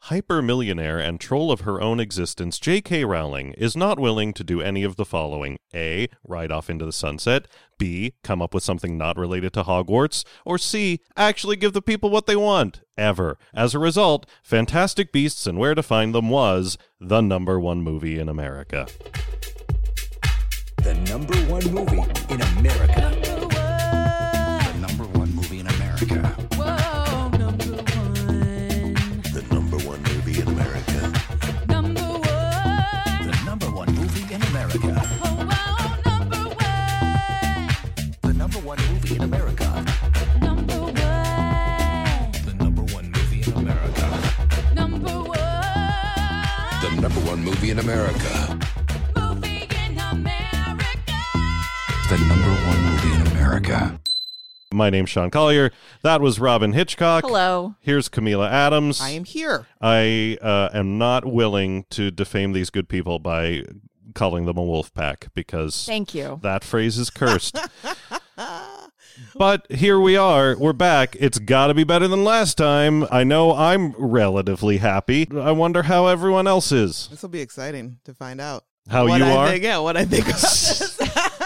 hyper-millionaire and troll of her own existence, J.K. Rowling is not willing to do any of the following. A. Ride off into the sunset. B. Come up with something not related to Hogwarts. Or C. Actually give the people what they want. Ever. As a result, Fantastic Beasts and Where to Find Them was the #1 movie in America. The #1 movie in America. The #1 movie in America. Whoa, #1. The #1 movie in America. #1. The #1 movie in America. Oh, wow, #1. The #1 movie in America. #1. The #1 movie in America. #1. The #1 movie in America. Movie in America. The #1 movie in America. My name's Sean Collier. That was Robin Hitchcock. Hello. Here's Camila Adams. I am here. I am not willing to defame these good people by calling them a wolf pack because Thank you. that phrase is cursed. But here we are. We're back. It's got to be better than last time. I know I'm relatively happy. I wonder how everyone else is. This will be exciting to find out. How what you I are? Think, yeah, what I think about this.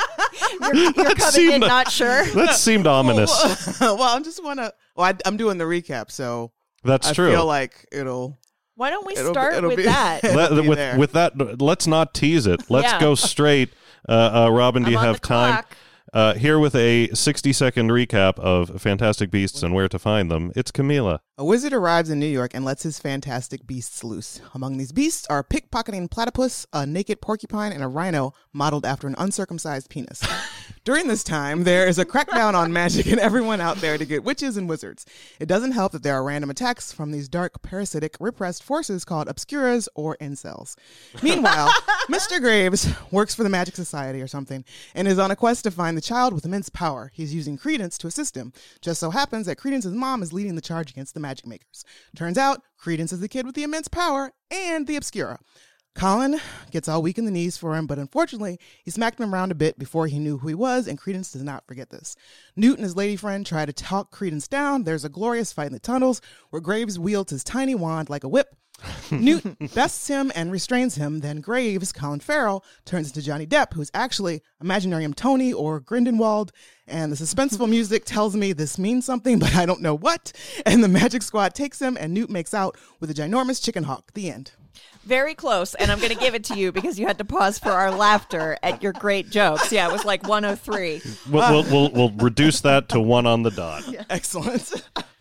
You're coming seemed- in not sure. That seemed ominous. Well, I just want to. Well, I'm doing the recap, so That's I true. feel like it'll. Why don't we It'll- start it'll with be- that? It'll be there. With that, let's not tease it. Let's Yeah. go straight. Robin, do I'm you on have the time? clock. Here with a 60-second recap of Fantastic Beasts and Where to Find Them, it's Camila. A wizard arrives in New York and lets his fantastic beasts loose. Among these beasts are a pickpocketing platypus, a naked porcupine, and a rhino modeled after an uncircumcised penis. During this time, there is a crackdown on magic and everyone out there to get witches and wizards. It doesn't help that there are random attacks from these dark, parasitic, repressed forces called obscuras or incels. Meanwhile, Mr. Graves works for the Magic Society or something and is on a quest to find the child with immense power. He's using Credence to assist him. Just so happens that Credence's mom is leading the charge against the magic makers. Turns out, Credence is the kid with the immense power and the obscura. Colin gets all weak in the knees for him, but unfortunately, he smacked him around a bit before he knew who he was, and Credence does not forget this. Newt and his lady friend try to talk Credence down. There's a glorious fight in the tunnels where Graves wields his tiny wand like a whip. Newt bests him and restrains him. Then Graves, Colin Farrell, turns into Johnny Depp, who's actually Imaginarium Tony or Grindelwald. And the suspenseful music tells me this means something, but I don't know what. And the magic squad takes him, and Newt makes out with a ginormous chicken hawk. The end. Very close, and I'm going to give it to you because you had to pause for our laughter at your great jokes. Yeah, it was like 103. We'll reduce that to 1 on the dot. Excellent.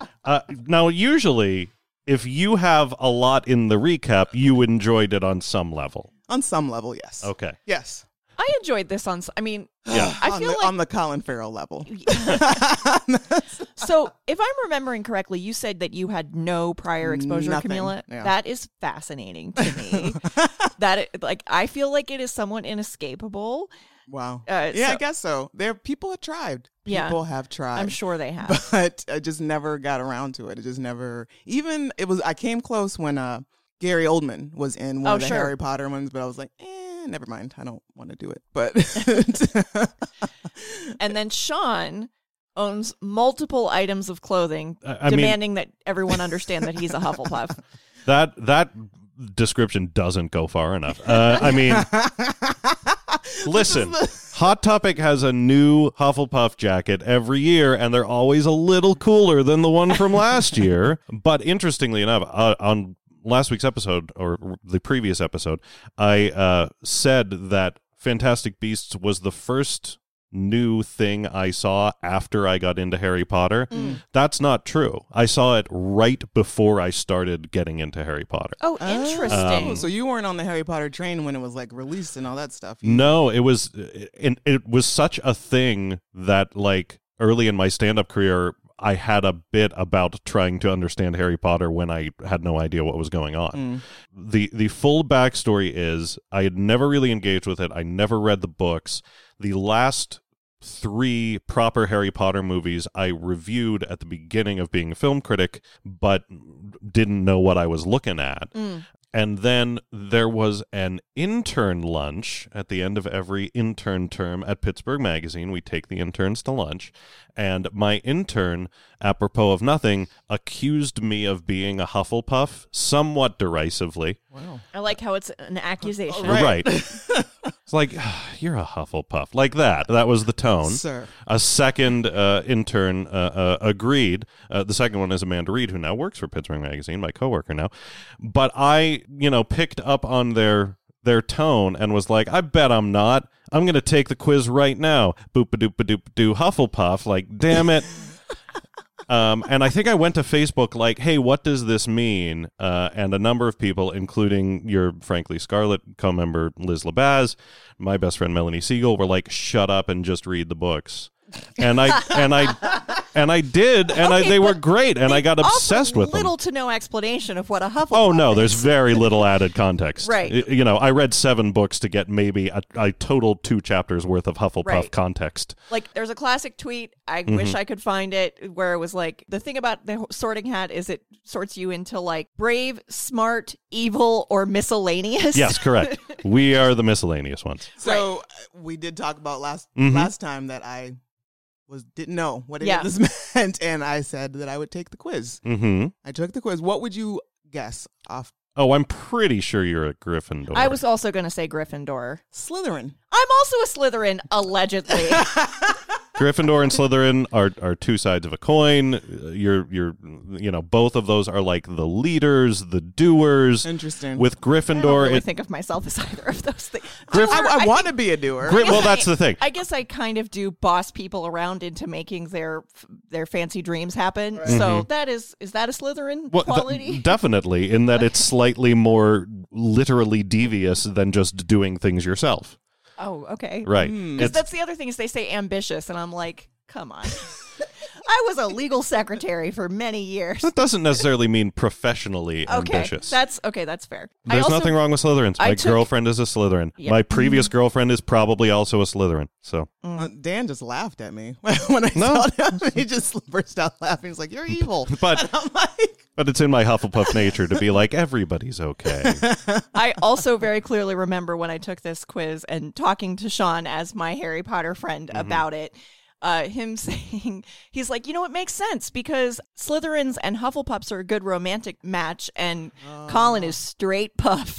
Now, usually, if you have a lot in the recap, you enjoyed it on some level. On some level, yes. Okay. Yes. I enjoyed this on. I mean, Yeah. I feel like on the Colin Farrell level. So, if I'm remembering correctly, you said that you had no prior exposure, Nothing, Camila. yeah. That is fascinating to me. I feel like it is somewhat inescapable. Wow. So- I guess so. People have tried. Yeah. People have tried. I'm sure they have. But I just never got around to it. It just never. I came close when Gary Oldman was in one of the sure. Harry Potter ones, but I was like, never mind. I don't want to do it. But And then Sean owns multiple items of clothing, I mean- demanding that everyone understand that he's a Hufflepuff. That description doesn't go far enough. I mean, listen, Hot Topic has a new Hufflepuff jacket every year, and they're always a little cooler than the one from last year. But interestingly enough, on last week's episode, or the previous episode, I said that Fantastic Beasts was the first new thing I saw after I got into Harry Potter. That's not true. I saw it right before I started getting into Harry Potter. Oh, interesting. so you weren't on the Harry Potter train when it was like released and all that stuff. No, it was such a thing that like early in my stand-up career, I had a bit about trying to understand Harry Potter when I had no idea what was going on. The full backstory is I had never really engaged with it. I never read the books. The last 3 proper Harry Potter movies I reviewed at the beginning of being a film critic, but didn't know what I was looking at. And then there was an intern lunch at the end of every intern term at Pittsburgh Magazine. We take the interns to lunch. And my intern, apropos of nothing, accused me of being a Hufflepuff somewhat derisively. Wow. I like how it's an accusation. Right. It's like, you're a Hufflepuff. Like that. That was the tone. Sir. A second intern agreed. The second one is Amanda Reed, who now works for Pittsburgh Magazine, my coworker now. But I, picked up on their tone and was like, I bet I'm not. I'm going to take the quiz right now. Boop-a-doop-a-doop-a-doo, Hufflepuff. Like, damn it. And I think I went to Facebook like, hey, what does this mean? And a number of people, including your Frankly Scarlet co-member Liz Labaz, my best friend Melanie Siegel, were like, shut up and just read the books. And I did, and they were great, and I got obsessed with them. Little to no explanation of what a Hufflepuff Oh, no, is. there's very little added context. Right. I read 7 books to get maybe a total 2 chapters worth of Hufflepuff Right. context. Like, there's a classic tweet, I wish I could find it, where it was like, the thing about the sorting hat is it sorts you into, like, brave, smart, evil, or miscellaneous. Yes, correct. We are the miscellaneous ones. So we did talk about last time that I didn't know what any Yeah. of this meant, and I said that I would take the quiz. Mm-hmm. I took the quiz. What would you guess off Oh, I'm pretty sure you're a Gryffindor. I was also going to say Gryffindor. Slytherin? I'm also a Slytherin, allegedly. Gryffindor and Slytherin are 2 sides of a coin. You're both of those are like the leaders, the doers. Interesting. With I don't Gryffindor, really think of myself as either of those things. I want to be a doer. well, that's the thing. I guess I kind of do boss people around into making their fancy dreams happen. So that is that a Slytherin Well, quality? definitely, in that it's slightly more literally devious than just doing things yourself. Oh, okay. Right. Because that's the other thing is they say ambitious, and I'm like, come on. I was a legal secretary for many years. That doesn't necessarily mean professionally Okay, ambitious. that's fair. There's nothing wrong with Slytherins. I My took- girlfriend is a Slytherin. Yep. My previous girlfriend is probably also a Slytherin. So Dan just laughed at me when I No. saw him. He just burst out laughing. He's like, "You're evil." But- And I'm like, But it's in my Hufflepuff nature to be like, everybody's okay. I also very clearly remember when I took this quiz and talking to Sean as my Harry Potter friend about it. Him saying, he's like, it makes sense because Slytherins and Hufflepuffs are a good romantic match, and Colin is straight puff.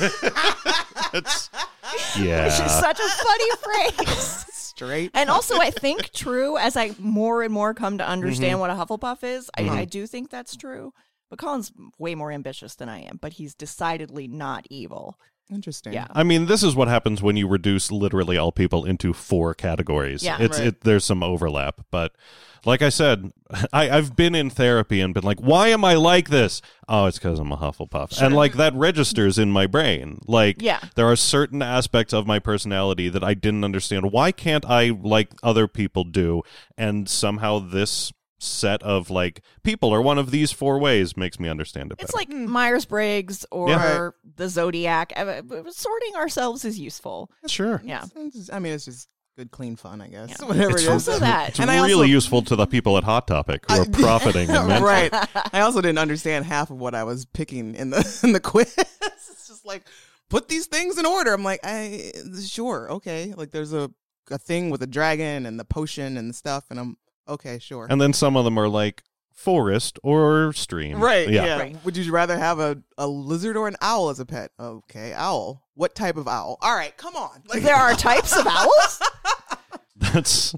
Yeah. Which is such a funny phrase. straight. And also, I think true as I more and more come to understand what a Hufflepuff is. I do think that's true. But Colin's way more ambitious than I am, but he's decidedly not evil. Interesting. Yeah. I mean, this is what happens when you reduce literally all people into 4 categories. Yeah. Right. There's some overlap. But like I said, I've been in therapy and been like, why am I like this? Oh, it's because I'm a Hufflepuff. And like that registers in my brain. Like Yeah. there are certain aspects of my personality that I didn't understand. Why can't I like other people do? And somehow this set of like people are one of these 4 ways makes me understand it better. It's like Myers-Briggs or Yeah. the Zodiac. Sorting ourselves is useful. Sure. Yeah. It's just good, clean fun, I guess. Yeah. Whatever It's it is. also that. It's And I really also- useful to the people at Hot Topic who are profiting immensely. Right. I also didn't understand half of what I was picking in the quiz. It's just like, put these things in order. I'm like, sure, okay. Like there's a thing with a dragon and the potion and the stuff, and I'm okay, sure. And then some of them are like forest or stream. Right. Yeah. Yeah. Right. Would you rather have a lizard or an owl as a pet? Okay, owl. What type of owl? All right, come on. Like, There are types of owls? That's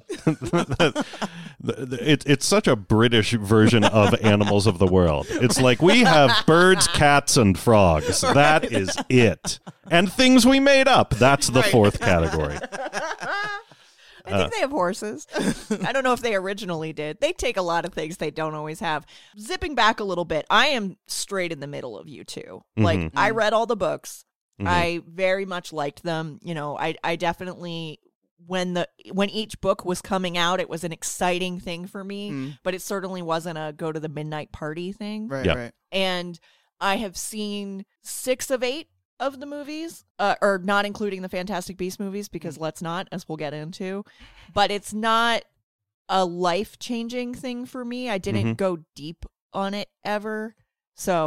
it's such a British version of animals of the world. It's like we have birds, cats, and frogs. That is it. And things we made up. That's the 4th category. I think they have horses. I don't know if they originally did. They take a lot of things they don't always have. Zipping back a little bit, I am straight in the middle of you two. Like, I read all the books. I very much liked them. I definitely, when each book was coming out, it was an exciting thing for me, but it certainly wasn't a go to the midnight party thing. right, Yeah. right. And I have seen 6 of 8 of the movies, or not including the Fantastic Beasts movies, because let's not, as we'll get into. But it's not a life-changing thing for me. I didn't go deep on it ever. So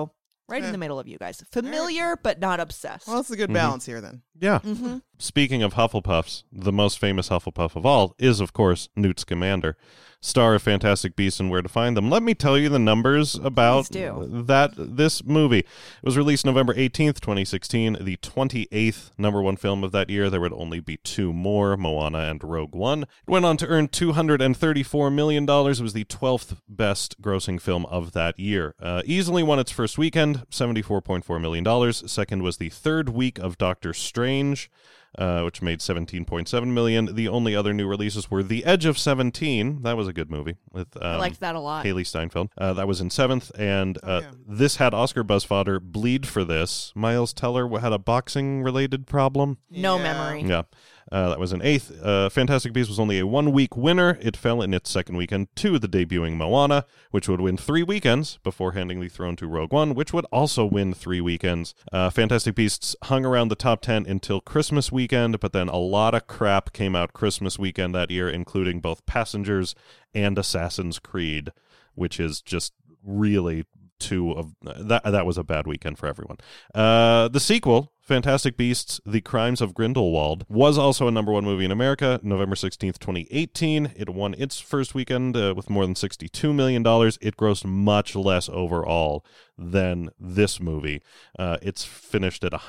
Right in the middle of you guys. Familiar, but not obsessed. Well, it's a good balance here then. Yeah. Speaking of Hufflepuffs, the most famous Hufflepuff of all is, of course, Newt Scamander, star of Fantastic Beasts and Where to Find Them. Let me tell you the numbers about Please do. this movie. It was released November 18th, 2016, the 28th number one film of that year. There would only be two more, Moana and Rogue One. It went on to earn $234 million. It was the 12th best grossing film of that year. Easily won its first weekend, $74.4 million. Second was the third week of Doctor Strange, which made $17.7 million. The only other new releases were The Edge of 17. That was a good movie with I liked that a lot. Haley Steinfeld. That was in seventh, and this had Oscar buzz fodder. Bleed for This. Miles Teller had a boxing-related problem. No Yeah. memory. Yeah. That was in eighth. Fantastic Beasts was only a 1 week winner. It fell in its second weekend to the debuting Moana, which would win 3 weekends before handing the throne to Rogue One, which would also win 3 weekends. Fantastic Beasts hung around the top 10 until Christmas weekend, but then a lot of crap came out Christmas weekend that year, including both Passengers and Assassin's Creed, which is just really that was a bad weekend for everyone. The sequel, Fantastic Beasts: The Crimes of Grindelwald, was also a number one movie in America, November 16th, 2018. It won its first weekend with more than $62 million. It grossed much less overall than this movie. It's finished at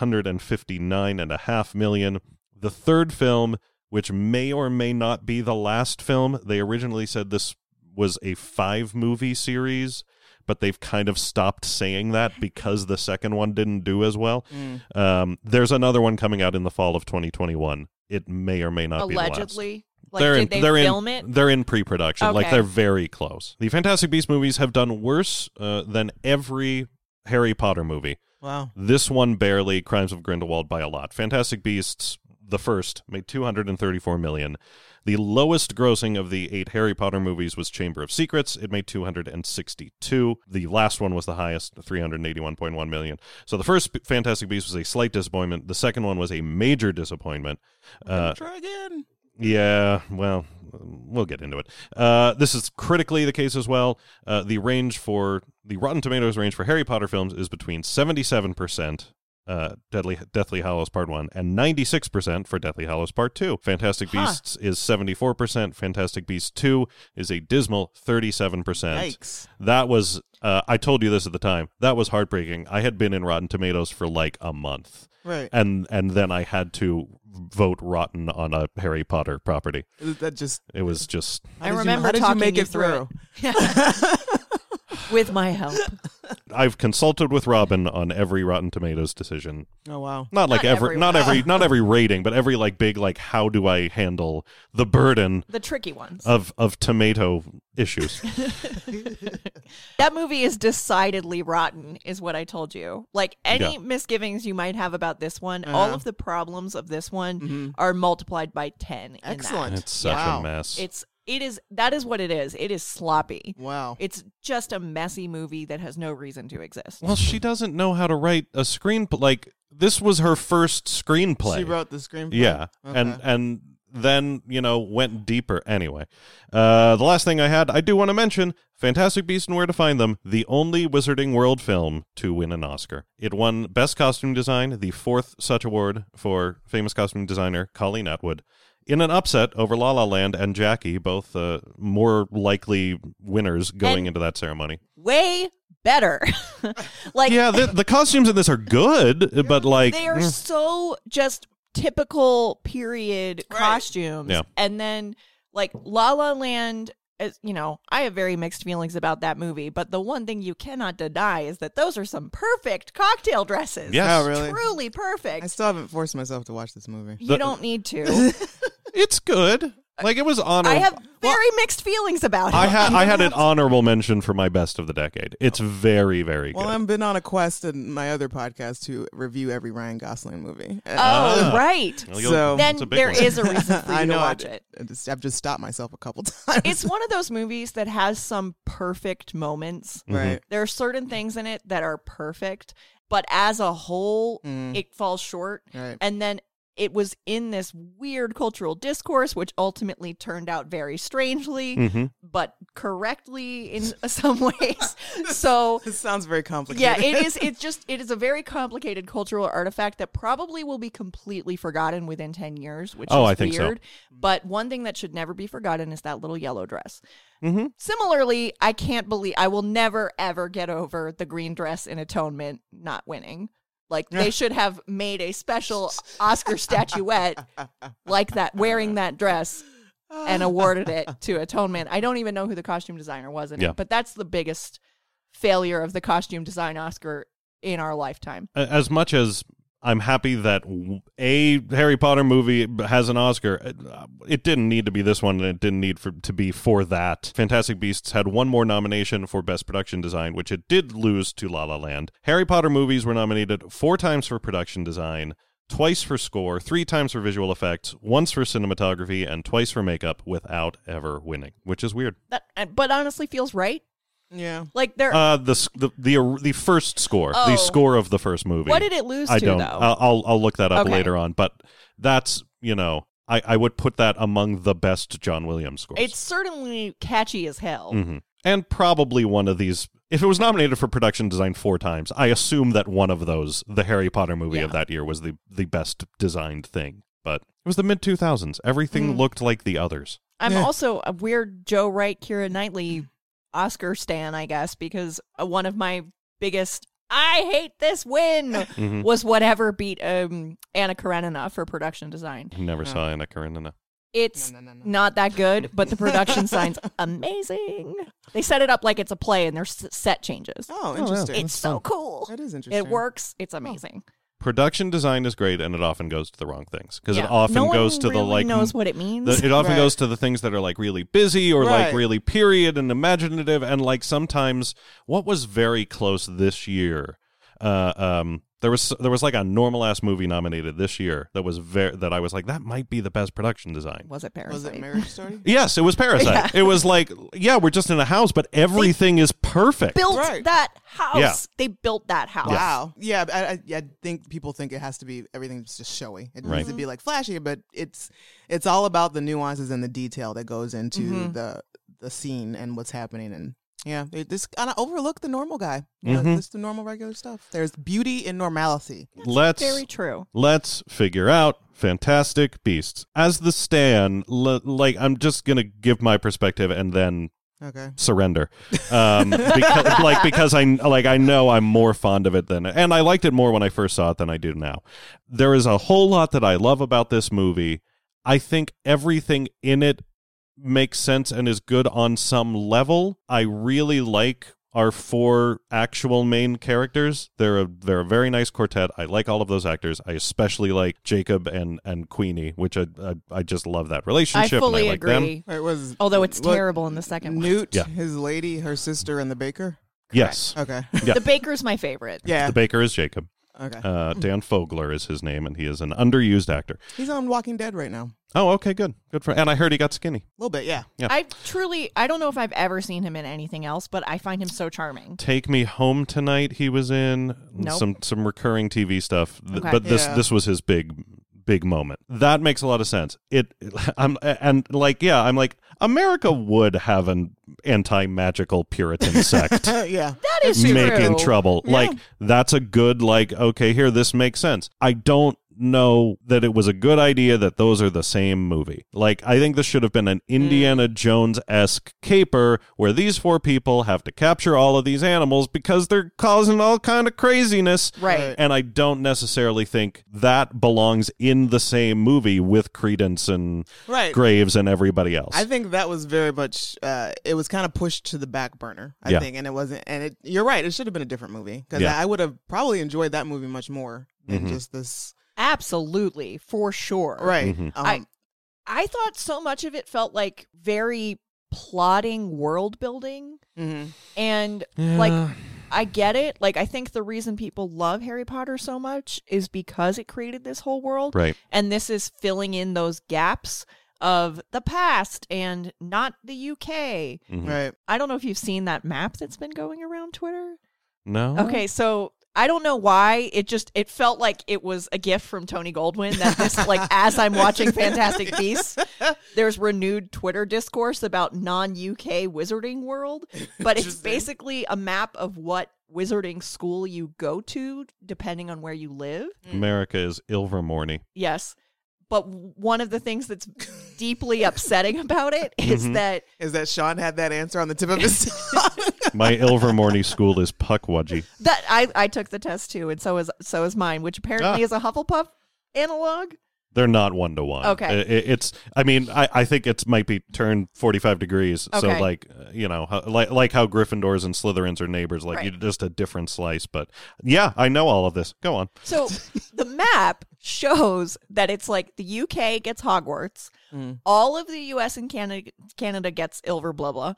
$159.5 million. The third film, which may or may not be the last film, they originally said this was a 5-movie series, but they've kind of stopped saying that because the second one didn't do as well. There's another one coming out in the fall of 2021. It may or may not be the last. Allegedly. Like, did they film it? They're in pre-production. Like, Okay. they're very close. The Fantastic Beasts movies have done worse than every Harry Potter movie. Wow. This one barely, Crimes of Grindelwald by a lot. Fantastic Beasts, the first, made $234 million. The lowest grossing of the 8 Harry Potter movies was Chamber of Secrets. It made $262. The last one was the highest, $381.1 million. So the first Fantastic Beasts was a slight disappointment. The second one was a major disappointment. Try again. Yeah, well, we'll get into it. This is critically the case as well. The Rotten Tomatoes range for Harry Potter films is between 77%, Deathly Hallows Part 1, and 96% for Deathly Hallows Part 2. Fantastic Beasts is 74%. Fantastic Beasts 2 is a dismal 37%. Yikes. That was, I told you this at the time, that was heartbreaking. I had been in Rotten Tomatoes for like a month. Right. And then I had to vote rotten on a Harry Potter property. That just. It was just... I remember how did you talking make you it through through? With my help. I've consulted with Robin on every Rotten Tomatoes decision. Oh wow. Not like Not not every rating, but every like big like how do I handle the burden The tricky ones. of tomato issues. That movie is decidedly rotten, is what I told you. Like, any Yeah. misgivings you might have about this one, all of the problems of this one are multiplied by 10. in that. Excellent. It's such Wow. a mess. That is what it is. It is sloppy. Wow. It's just a messy movie that has no reason to exist. Well, she doesn't know how to write a screenplay. Like, this was her first screenplay. She wrote the screenplay. Yeah, Okay. and then, went deeper. Anyway, the last thing I do want to mention, Fantastic Beasts and Where to Find Them, the only Wizarding World film to win an Oscar. It won Best Costume Design, the 4th such award for famous costume designer Colleen Atwood, in an upset over La La Land and Jackie, both more likely winners going And- into that ceremony. Way better. Like, Yeah, the costumes in this are good, but like... they are so just typical period costumes. Yeah. And then, like, La La Land, as I have very mixed feelings about that movie, but the one thing you cannot deny is that those are some perfect cocktail dresses. Yes. Oh, really? Truly perfect. I still haven't forced myself to watch this movie. You don't need to. It's good. Like, it was honorable. I have very mixed feelings about it. I had an honorable mention for my best of the decade. It's very, very Well, good. I've been on a quest in my other podcast to review every Ryan Gosling movie. Oh, right. Well, so- Then it's a big there one. is a reason for you I know. to watch it. I've just stopped myself a couple times. It's one of those movies that has some perfect moments. right. There are certain things in it that are perfect, but as a whole, it falls short. Right. And then it was in this weird cultural discourse, which ultimately turned out very strangely, Mm-hmm. but correctly in some ways. So This sounds very complicated. yeah, it is. It is a very complicated cultural artifact that probably will be completely forgotten within 10 years, which Oh, is I think so. weird. But one thing that should never be forgotten is that little yellow dress. Mm-hmm. Similarly, I will never ever get over the green dress in Atonement not winning. Like they should have made a special Oscar statuette like that, wearing that dress, and awarded it to Atonement. I don't even know who the costume designer was in Yeah. it, but that's the biggest failure of the costume design Oscar in our lifetime. As much as I'm happy that a Harry Potter movie has an Oscar, it didn't need to be this one, and it didn't need to be for that. Fantastic Beasts had one more nomination for Best Production Design, which it did lose to La La Land. Harry Potter movies were nominated 4 times for production design, twice for score, 3 times for visual effects, once for cinematography, and twice for makeup without ever winning, which is weird. That, but honestly, feels right. Yeah. Like there. The first score, Oh. the score of the first movie. What did it lose I to don't. though? I'll look that up Okay. later on. But that's I would put that among the best John Williams scores. It's certainly catchy as hell. hmm And probably one of these. If it was nominated for production design 4 times, I assume that one of those, the Harry Potter movie of Yeah. that year, was the best designed thing. But it was the mid 2000s. Everything looked like the others. I'm Yeah. also a weird Joe Wright, Keira Knightley Oscar stan, I guess, because one of my biggest I hate this win Mhm. was whatever beat Anna Karenina for production design. Never saw Anna Karenina. It's No. not that good, but the production sign's amazing. They set it up like it's a play and there's set changes. Oh, yeah. interesting. It's so cool. That is interesting. It works. It's amazing. Production design is great, and it often goes to the wrong things because Yeah. it often no goes one to really the like knows what it means. it often Right. goes to the things that are like really busy or like Right. really period and imaginative, and like sometimes what was very close this year. There was like a normal ass movie nominated this year that was that I was like, that might be the best production design. Was it Parasite? Was it Marriage Story? Yes, it was Parasite. Yeah. It was like, yeah, we're just in a house, but everything is perfect. Built Right. that house. Yeah. They built that house. Wow. Yeah, I think people think it has to be everything's just showy. It Right. needs to be like flashy, but it's all about the nuances and the detail that goes into Mhm. the scene and what's happening. And yeah, they just kind of overlook the normal guy. Mhm. Just the normal regular stuff. There's beauty in normalcy. Very true. Let's figure out Fantastic Beasts. As the stan, like I'm just gonna give my perspective and then Okay. surrender, because I know I'm more fond of it than, and I liked it more when I first saw it than I do now. There is a whole lot that I love about this movie. I think everything in it makes sense and is good on some level. I really like our 4 actual main characters. They're a very nice quartet. I like all of those actors. I especially like Jacob and Queenie, which I just love that I relationship. fully and I like them. agree. It was Although it's what- terrible in the second one. Newt, Yeah. his lady, her sister, and the baker. Yes, Okay. Yeah. The baker's my favorite. Yeah. the baker is Jacob. Okay. Dan Fogler is his name, and he is an underused actor. He's on Walking Dead right now. Oh, okay, good for. And I heard he got skinny. A little bit, yeah. Yeah. I don't know if I've ever seen him in anything else, but I find him so charming. Take Me Home Tonight. He was in Nope. some recurring TV stuff, Okay. but this Yeah. was his big moment. That makes a lot of sense. I'm like America would have an anti-magical Puritan sect Yeah. That is making true. trouble. Yeah. Like that's a good okay, here this makes sense. I don't know that it was a good idea that those are the same movie. Like I think this should have been an Indiana Jones-esque caper where these 4 people have to capture all of these animals because they're causing all kind of craziness. Right. And I don't necessarily think that belongs in the same movie with Credence and Right. Graves and everybody else. I think that was very much. It was kind of pushed to the back burner. I Yeah. think, and it wasn't. And you're right. It should have been a different movie because Yeah. I would have probably enjoyed that movie much more than just this. Absolutely, for sure. Right. Mhm. I thought so much of it felt like very plotting world building. Mhm. And like I get it. Like I think the reason people love Harry Potter so much is because it created this whole world. Right. And this is filling in those gaps of the past and not the UK. Mhm. Right. I don't know if you've seen that map that's been going around Twitter. No. Okay, so I don't know why. It felt like it was a gift from Tony Goldwyn that this, like, as I'm watching Fantastic Beasts, there's renewed Twitter discourse about non-UK Wizarding World, but it's basically a map of what wizarding school you go to depending on where you live. America is Ilvermorny. Yes. But one of the things that's deeply upsetting about it is that Is that Sean had that answer on the tip of his tongue? My Ilvermorny school is Puckwudgie. I took the test too, and so is mine, which apparently is a Hufflepuff analog. They're not 1-to-1. Okay. It's. I mean, I think it might be turned 45 degrees. So, Okay. like, like how Gryffindors and Slytherins are neighbors. Like, Right. you just a different slice. But yeah, I know all of this. Go on. So the map shows that it's like the UK gets Hogwarts, all of the US and Canada gets Ilver blah blah.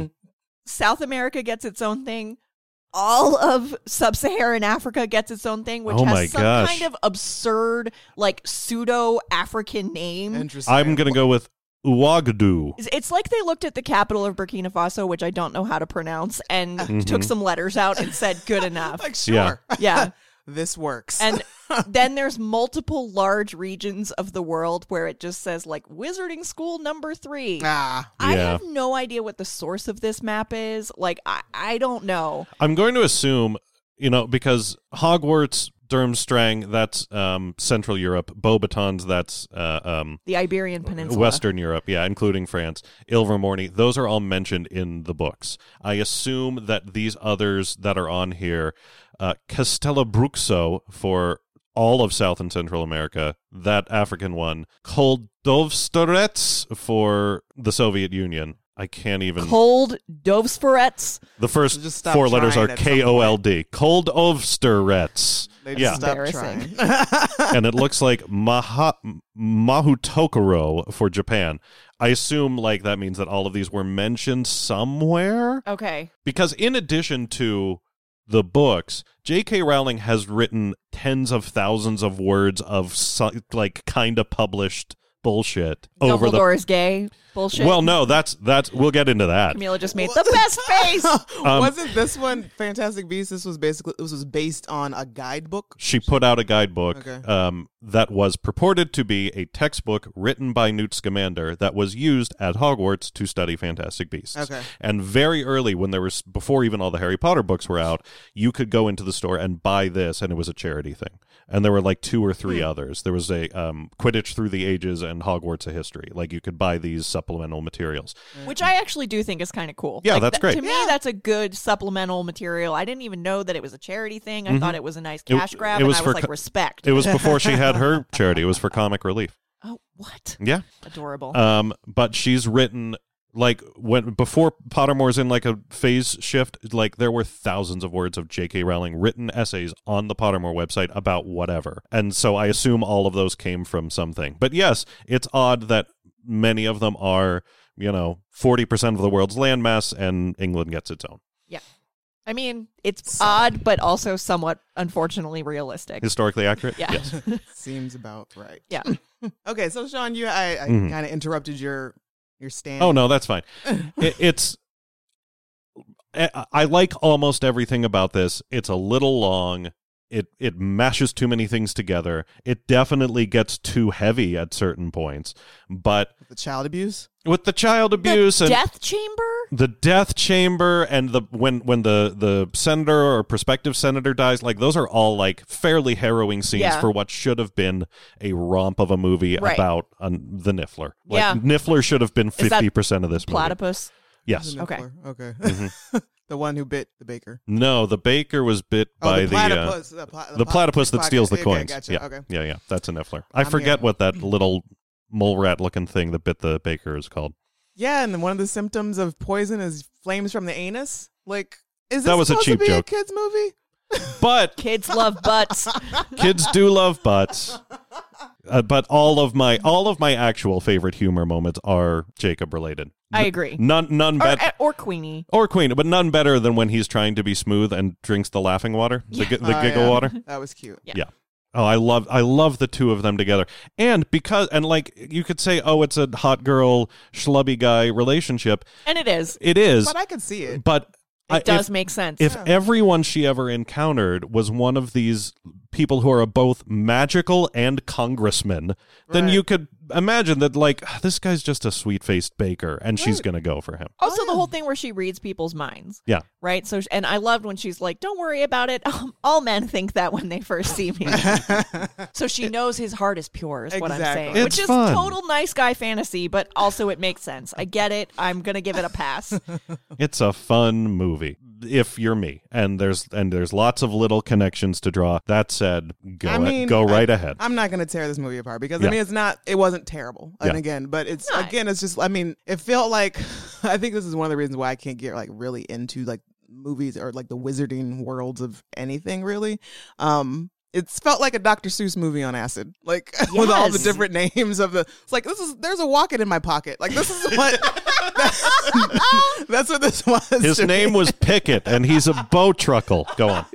South America gets its own thing. All of sub-Saharan Africa gets its own thing, which Oh my has some gosh. kind of absurd, like, pseudo-African name. Interesting. I'm gonna go with Ouagadougou. It's like they looked at the capital of Burkina Faso, which I don't know how to pronounce, and took some letters out and said, good enough. Like, sure. Yeah. Yeah. This works. And then there's multiple large regions of the world where it just says, like, Wizarding School number 3. Ah. I Yeah. have no idea what the source of this map is. Like, I don't know. I'm going to assume, because Hogwarts, Durmstrang, that's Central Europe. Beauxbatons, that's The Iberian Peninsula. Western Europe, yeah, including France. Ilvermorny, those are all mentioned in the books. I assume that these others that are on here, Castellabruxo for all of South and Central America, that African one, Koldovstorets for the Soviet Union. I can't even... Cold Dovsforets. The first Just stop 4 letters are trying at some point. KOLD. Koldovstorets. They Yeah. just stopped Embarrassing. trying. And it looks like Mahutokoro for Japan. I assume like that means that all of these were mentioned somewhere, Okay. because in addition to the books, J.K. Rowling has written tens of thousands of words of like kind of published bullshit over the... Dumbledore is gay. Bullshit. Well, no, that's we'll get into that. Camila just made the best face. Wasn't this one Fantastic Beasts? This was based on a guidebook. She put out a guidebook Okay. that was purported to be a textbook written by Newt Scamander that was used at Hogwarts to study Fantastic Beasts. Okay. And very early, when there was, before even all the Harry Potter books were out, you could go into the store and buy this, and it was a charity thing. And there were like 2 or 3 others. There was a Quidditch Through the Ages and Hogwarts a History. Like you could buy these supplemental materials. Which I actually do think is kind of cool. Yeah, Like, that's great. To me, that's a good supplemental material. I didn't even know that it was a charity thing. I thought it was a nice cash grab, it and was I for was like, respect. It was before she had her charity. It was for comic relief. Oh, what? Yeah. Adorable. But she's written like before Pottermore's in like a phase shift, like there were thousands of words of J.K. Rowling written essays on the Pottermore website about whatever. And so I assume all of those came from something. But yes, it's odd that many of them are, 40% of the world's landmass and England gets its own. Yeah. I mean, it's odd, but also somewhat, unfortunately, realistic. Historically accurate? Yeah. Yes. Seems about right. Yeah. Okay, so Sean, I kind of interrupted your stand. Oh, no, that's fine. I like almost everything about this. It's a little long. It mashes too many things together. It definitely gets too heavy at certain points. But The child abuse? with the child abuse The and death chamber? the death chamber and the when the senator or prospective senator dies, like those are all like fairly harrowing scenes Yeah. for what should have been a romp of a movie Right. about the Niffler. Like Yeah. Niffler should have been that 50% of this movie. Platypus? Yes. The Okay. Niffler. Okay. Mm-hmm. The one who bit the baker. No, the baker was bit by the platypus. the platypus that steals the okay, coins. Gotcha. Yeah. Okay. Yeah, that's a Niffler. I I'm forget here. what that little mole rat looking thing that bit the baker is called. Yeah, and then one of the symptoms of poison is flames from the anus. Like, is this That was a supposed cheap to be joke. a kids movie? But Kids love butts. kids do love butts. But all of my actual favorite humor moments are Jacob related. I agree. None better. Or Queenie. Or Queen, but none better than when he's trying to be smooth and drinks the laughing water, the Oh, giggle yeah. water. That was cute. Yeah. Oh, I love the two of them together. And like you could say, oh, it's a hot girl, schlubby guy relationship. And it is. It is, But I could see it. but It does make sense. If everyone she ever encountered was one of these people who are both magical and congressmen, then Right. you could imagine that, like, this guy's just a sweet-faced baker, and she's going to go for him. Also, the whole thing where she reads people's minds. Yeah. Right? So, and I loved when she's like, don't worry about it. All men think that when they first see me. So she knows his heart is pure, is what I'm Exactly. saying. It's Which is fun. total nice guy fantasy, but also it makes sense. I get it. I'm going to give it a pass. It's a fun movie if you're me, and there's lots of little connections to draw. That said, go right ahead. I'm not going to tear this movie apart because Yeah. I mean, it wasn't terrible. And Yeah. again, but it's Not. it's just, I mean, it felt like, I think this is one of the reasons why I can't get like really into like movies or like the wizarding worlds of anything really. It's felt like a Dr. Seuss movie on acid, like with all the Yes. different names of the. It's like there's a Walken in my pocket. Like this is what. That's what this was. His to name me. was Pickett, and he's a bow truckle. Go on.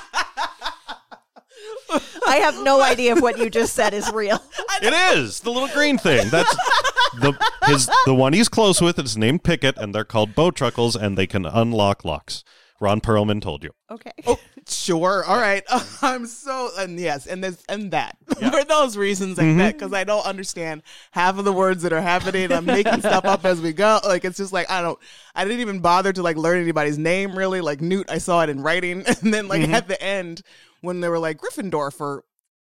I have no idea if what you just said is real. It is the little green thing. That's the one he's close with. Is named Pickett, and they're called bow truckles, and they can unlock locks. Ron Perlman told you. Okay. Oh, sure. All right. I'm so and yes, and this and that for those reasons like that because I don't understand half of the words that are happening. I'm making stuff up as we go. Like it's just like I didn't even bother to like learn anybody's name really. Like Newt, I saw it in writing, and then like at the end when they were like Gryffindor for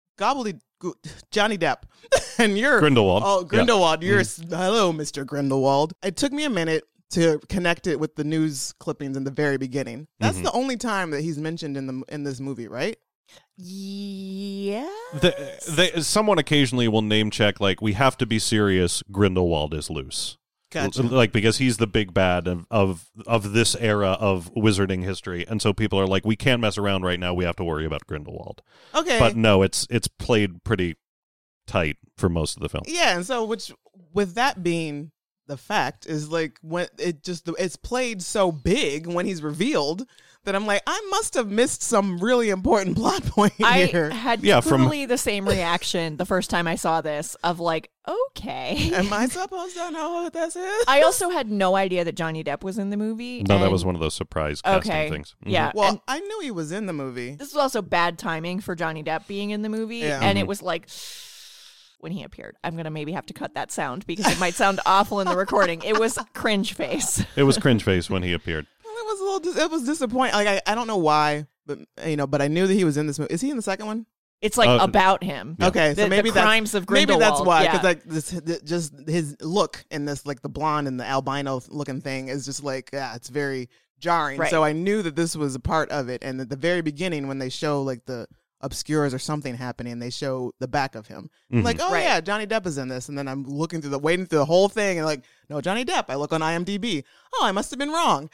Johnny Depp, and you're Grindelwald. Oh, Yeah. Grindelwald. You're hello, Mr. Grindelwald. It took me a minute to connect it with the news clippings in the very beginning. That's the only time that he's mentioned in this movie, right? Yeah. Someone occasionally will name check, like, we have to be serious. Grindelwald is loose. Gotcha. Like, because he's the big bad of this era of wizarding history, and so people are like, we can't mess around right now. We have to worry about Grindelwald. Okay. But no, it's played pretty tight for most of the film. Yeah, and so with that being the fact is like when it's played so big when he's revealed that I'm like I must have missed some really important plot point here. I had Yeah, from- truly the same reaction the first time I saw this of like, okay. Am I supposed to know what this is? I also had no idea that Johnny Depp was in the movie. No, that and- was one of those surprise casting Okay. things. Mhm. Yeah. Well, and I knew he was in the movie. this was also bad timing for Johnny Depp being in the movie. Yeah. And it was like when he appeared. I'm gonna maybe have to cut that sound because it might sound awful in the recording. It was cringe face. It was cringe face when he appeared. It was a little. It was disappointing. Like I don't know why, but but I knew that he was in this movie. Is he in the second one? It's like about him. Yeah. Okay, so The maybe crimes of maybe that's Grindelwald, why. yeah. Because like just his look in this, like the blonde and the albino looking thing, is just like it's very jarring. Right. So I knew that this was a part of it. And at the very beginning, when they show like the obscures or something happening, they show the back of him. I'm like, oh Right. yeah, Johnny Depp is in this. And then I'm waiting through the whole thing, and like, no, Johnny Depp. I look on IMDb. Oh, I must have been wrong.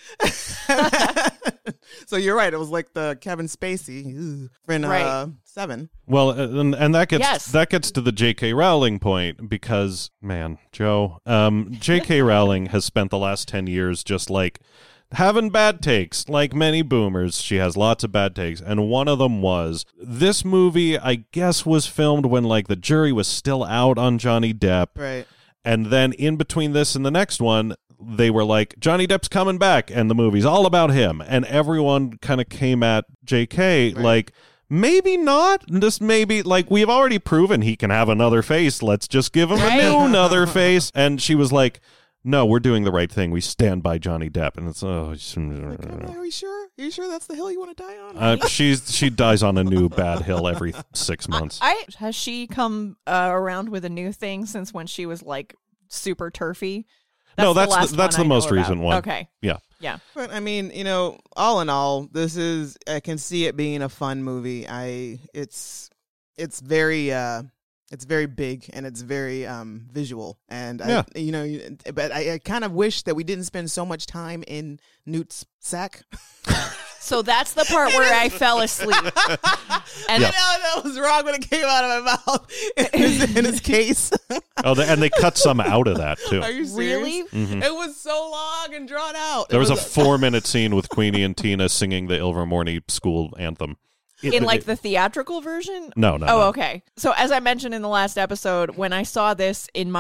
So you're right. It was like the Kevin Spacey in Right. Seven. Well, and that gets Yes. that gets to the J.K. Rowling point because, man, Joe, J.K. Rowling has spent the last 10 years just like having bad takes, like many boomers. She has lots of bad takes, and one of them was this movie, I guess, was filmed when like the jury was still out on Johnny Depp. Right. And then in between this and the next one, they were like, Johnny Depp's coming back, and the movie's all about him. And everyone kind of came at JK like, maybe not. Just maybe, like, we've already proven he can have another face. Let's just give him a new another face. And she was like, no, we're doing the right thing. We stand by Johnny Depp. And it's, Are you sure? Are you sure that's the hill you want to die on? she dies on a new bad hill every 6 months. Has she come around with a new thing since when she was like super turfy? No, the that's last that's one the I most know about. recent one. Okay. Yeah. Yeah. But I mean, all in all, I can see it being a fun movie. It's very big and it's very visual, and Yeah. but I kind of wish that we didn't spend so much time in Newt's sack. So that's the part where I fell asleep. And Yeah. That was wrong when it came out of my mouth in his case. Oh, and they cut some out of that too. Are you serious? Really? It was so long and drawn out. There was a 4-minute scene with Queenie and Tina singing the Ilvermorny school anthem. in like the theatrical version? No. Oh, okay. So as I mentioned in the last episode, when I saw this in my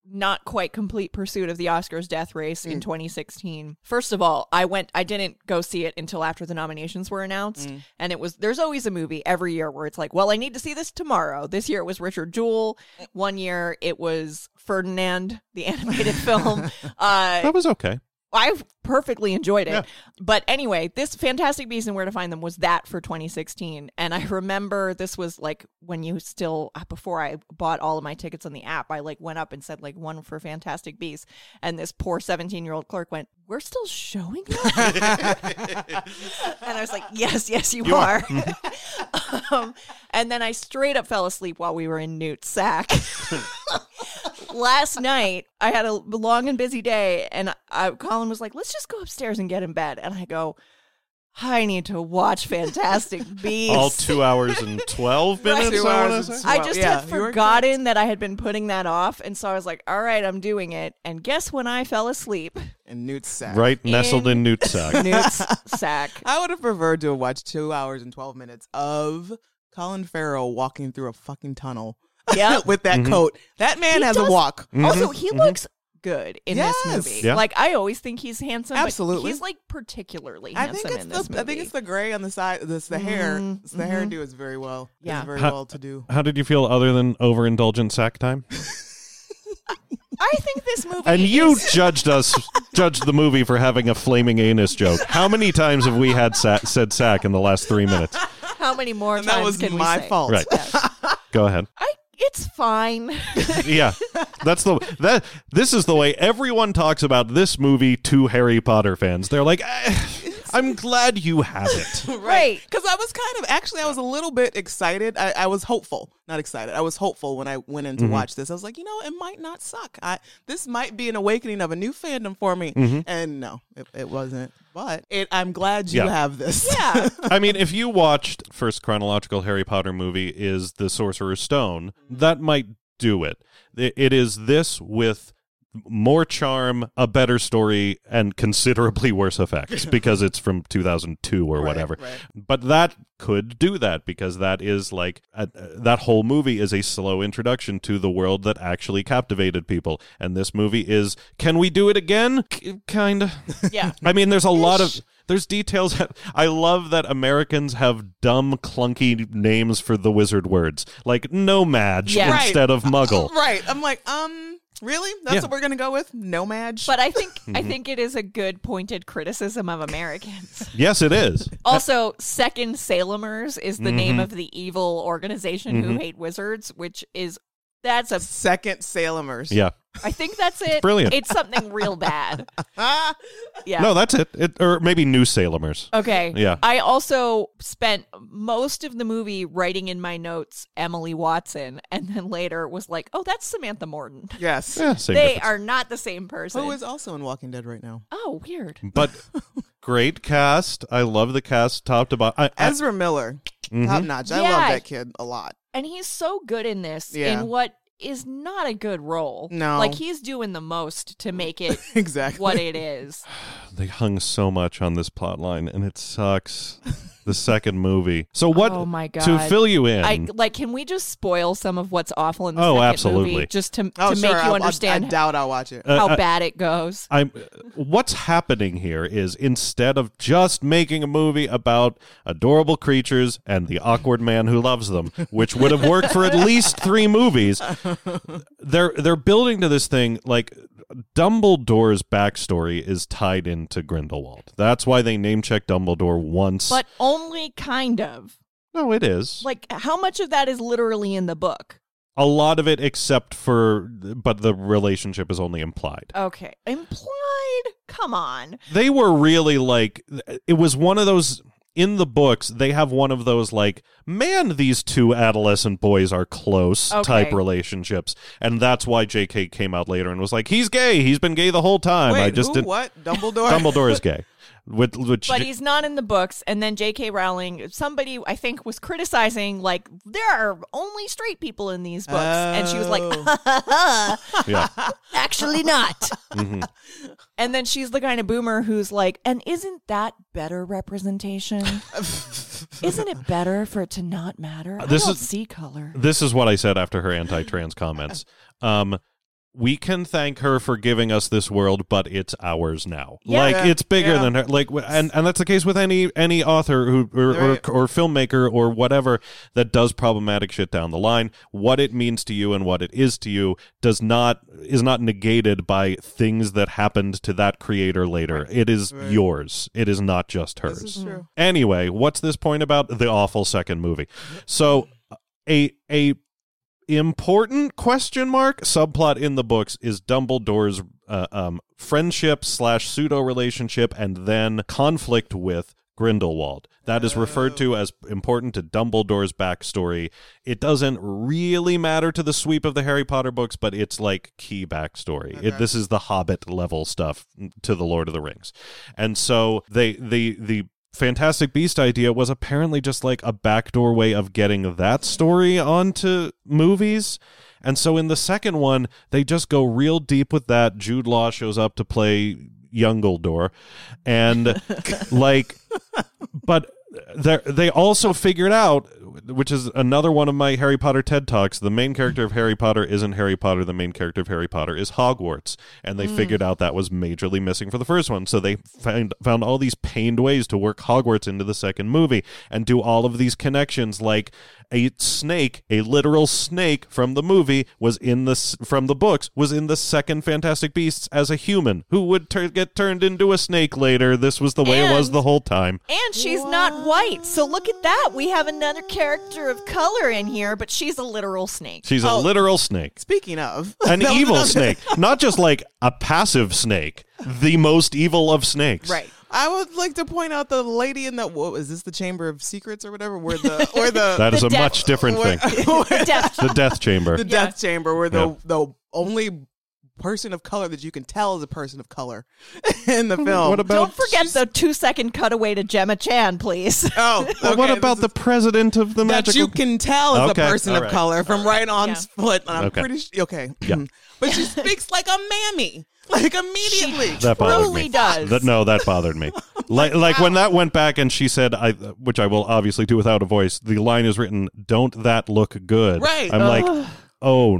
not quite complete pursuit of the Oscars death race in 2016. First of all, I didn't go see it until after the nominations were announced. And there's always a movie every year where it's like, well, I need to see this tomorrow. This year it was Richard Jewell. One year it was Ferdinand, the animated film. That was okay. I perfectly enjoyed it. Yeah. But anyway, this Fantastic Beasts and Where to Find Them was that for 2016. And I remember this was like when you still, before I bought all of my tickets on the app, I like went up and said like one for Fantastic Beasts. And this poor 17-year-old clerk went, we're still showing that? And I was like, yes, you are. And then I straight up fell asleep while we were in Newt's sack. Last night, I had a long and busy day, and Colin was like, let's just go upstairs and get in bed. And I go, I need to watch Fantastic Beasts. All 2 hours and 12 minutes? Right. 2 hours and I just had forgotten that I had been putting that off, and so I was like, all right, I'm doing it. And guess when I fell asleep? In Newt's sack. Right, nestled in Newt's sack. Newt's sack. I would have preferred to have watched 2 hours and 12 minutes of Colin Farrell walking through a fucking tunnel. Yeah, with that coat. That man has a walk. Also, he looks good in this movie. Yeah. Like, I always think he's handsome. Absolutely. But he's like particularly handsome in this movie. I think it's the gray on the side. This the hair. It's the hairdo is very well. Yeah. It's very well to do. How did you feel other than overindulgent sack time? I think this movie And you judged the movie for having a flaming anus joke. How many times have we had said sack in the last 3 minutes? How many more And times that was can my we say? fault. Right. Go ahead. It's fine. Yeah, this is the way everyone talks about this movie to Harry Potter fans. They're like, I'm glad you have it. Right. Because I was I was a little bit excited. I was hopeful. Not excited. I was hopeful when I went in to watch this. I was like, it might not suck. This might be an awakening of a new fandom for me. And no, it wasn't. But I'm glad you have this. Yeah. I mean, if you watched first chronological Harry Potter movie is The Sorcerer's Stone, that might do it. It is this with more charm, a better story, and considerably worse effects because it's from 2002 or whatever. Right. But that could do that because that is like that whole movie is a slow introduction to the world that actually captivated people. And this movie is, can we do it again? Kind of. Yeah. I mean, there's a lot of... There's details. I love that Americans have dumb, clunky names for the wizard words, like nomad instead of muggle. Right. I'm like, really? That's what we're gonna go with? Nomad? But I think it is a good pointed criticism of Americans. Yes, it is. Also, Second Salemers is the name of the evil organization who hate wizards, that's a Second Salemers. Yeah. I think that's it. Brilliant. It's something real bad. Yeah. No, that's it. Or maybe New Salemers. Okay. Yeah. I also spent most of the movie writing in my notes Emily Watson, and then later was like, oh, that's Samantha Morton. Yes. Yeah, same They difference. are not the same person. Who is also in Walking Dead right now? Oh, weird. But great cast. I love the cast top to bottom. Ezra Miller. Top notch. I Yeah. love that kid a lot. And he's so good in this, Yeah. in what is not a good role. No. Like, he's doing the most to make it Exactly. what it is. They hung so much on this plot line, and it sucks. The second movie. So what? Oh my To God. fill you in. Can we just spoil some of what's awful in the Oh, second absolutely. movie just to Oh, make sure. you I understand doubt I'll watch it. how bad it goes? What's happening here is instead of just making a movie about adorable creatures and the awkward man who loves them, which would have worked for at least 3 movies, they're building to this thing like Dumbledore's backstory is tied into Grindelwald. That's why they name check Dumbledore once. But only kind of. No, it is. Like, how much of that is literally in the book? A lot of it, but the relationship is only implied. Okay. Implied? Come on. They were really like, it was one of those, in the books, they have one of those like, man, these 2 adolescent boys are close type relationships. And that's why JK came out later and was like, he's gay. He's been gay the whole time. Wait, I just who? didn't. What? Dumbledore? Dumbledore is gay. But He's not in the books. And then J.K. Rowling, somebody I think was criticizing, like, there are only straight people in these books. And she was like, yeah. actually not. And then she's the kind of boomer who's like, and isn't that better representation? Isn't it better for it to not matter? I don't see color. This is what I said after her anti-trans comments. we can thank her for giving us this world, but it's ours now. Yeah. Like Yeah. it's bigger Yeah. than her. Like, and that's the case with any author who or filmmaker or whatever that does problematic shit down the line. What it means to you and what it is to you is not negated by things that happened to that creator later. It is yours. It is not just hers. This is true. Anyway, what's this point about? The awful second movie. So a important question mark subplot in the books is Dumbledore's friendship / pseudo relationship and then conflict with Grindelwald. That is referred to as important to Dumbledore's backstory. It doesn't really matter to the sweep of the Harry Potter books, but it's like key backstory. This is the Hobbit level stuff to the Lord of the Rings. And so the Fantastic Beast idea was apparently just like a backdoor way of getting that story onto movies. And so in the second one, they just go real deep with that. Jude Law shows up to play Youngledore. And like, but they also figured out, which is another one of my Harry Potter TED Talks, the main character of Harry Potter isn't Harry Potter. The main character of Harry Potter is Hogwarts. And they figured out that was majorly missing for the first one. So they found all these pained ways to work Hogwarts into the second movie and do all of these connections, like a snake, a literal snake from the movie from the books was in the second Fantastic Beasts as a human who would get turned into a snake later. This was the way it was And- the whole time. And she's not white. So look at that. We have another character of color in here, but she's a literal snake. She's a literal snake. Speaking of, An that was evil another- snake, not just like a passive snake, the most evil of snakes. Right. I would like to point out the lady in the what was this, the Chamber of Secrets or whatever, where the That is The a death- much different thing. Death. The death chamber. the death chamber, where the only person of color that you can tell is a person of color in the film. What about Don't forget the 2-second cutaway to Gemma Chan, please. Oh, Well, what okay, about this the president of the is- that magical? you can tell is Okay, a person all of right. color from right on Yeah. foot? And I'm Okay. pretty okay. Yeah. But she speaks like a mammy, like immediately. That bothered Truly me. does. That bothered me. Like when that went back and she said, which I will obviously do without a voice. The line is written, "Don't that look good?" Right. I'm like, oh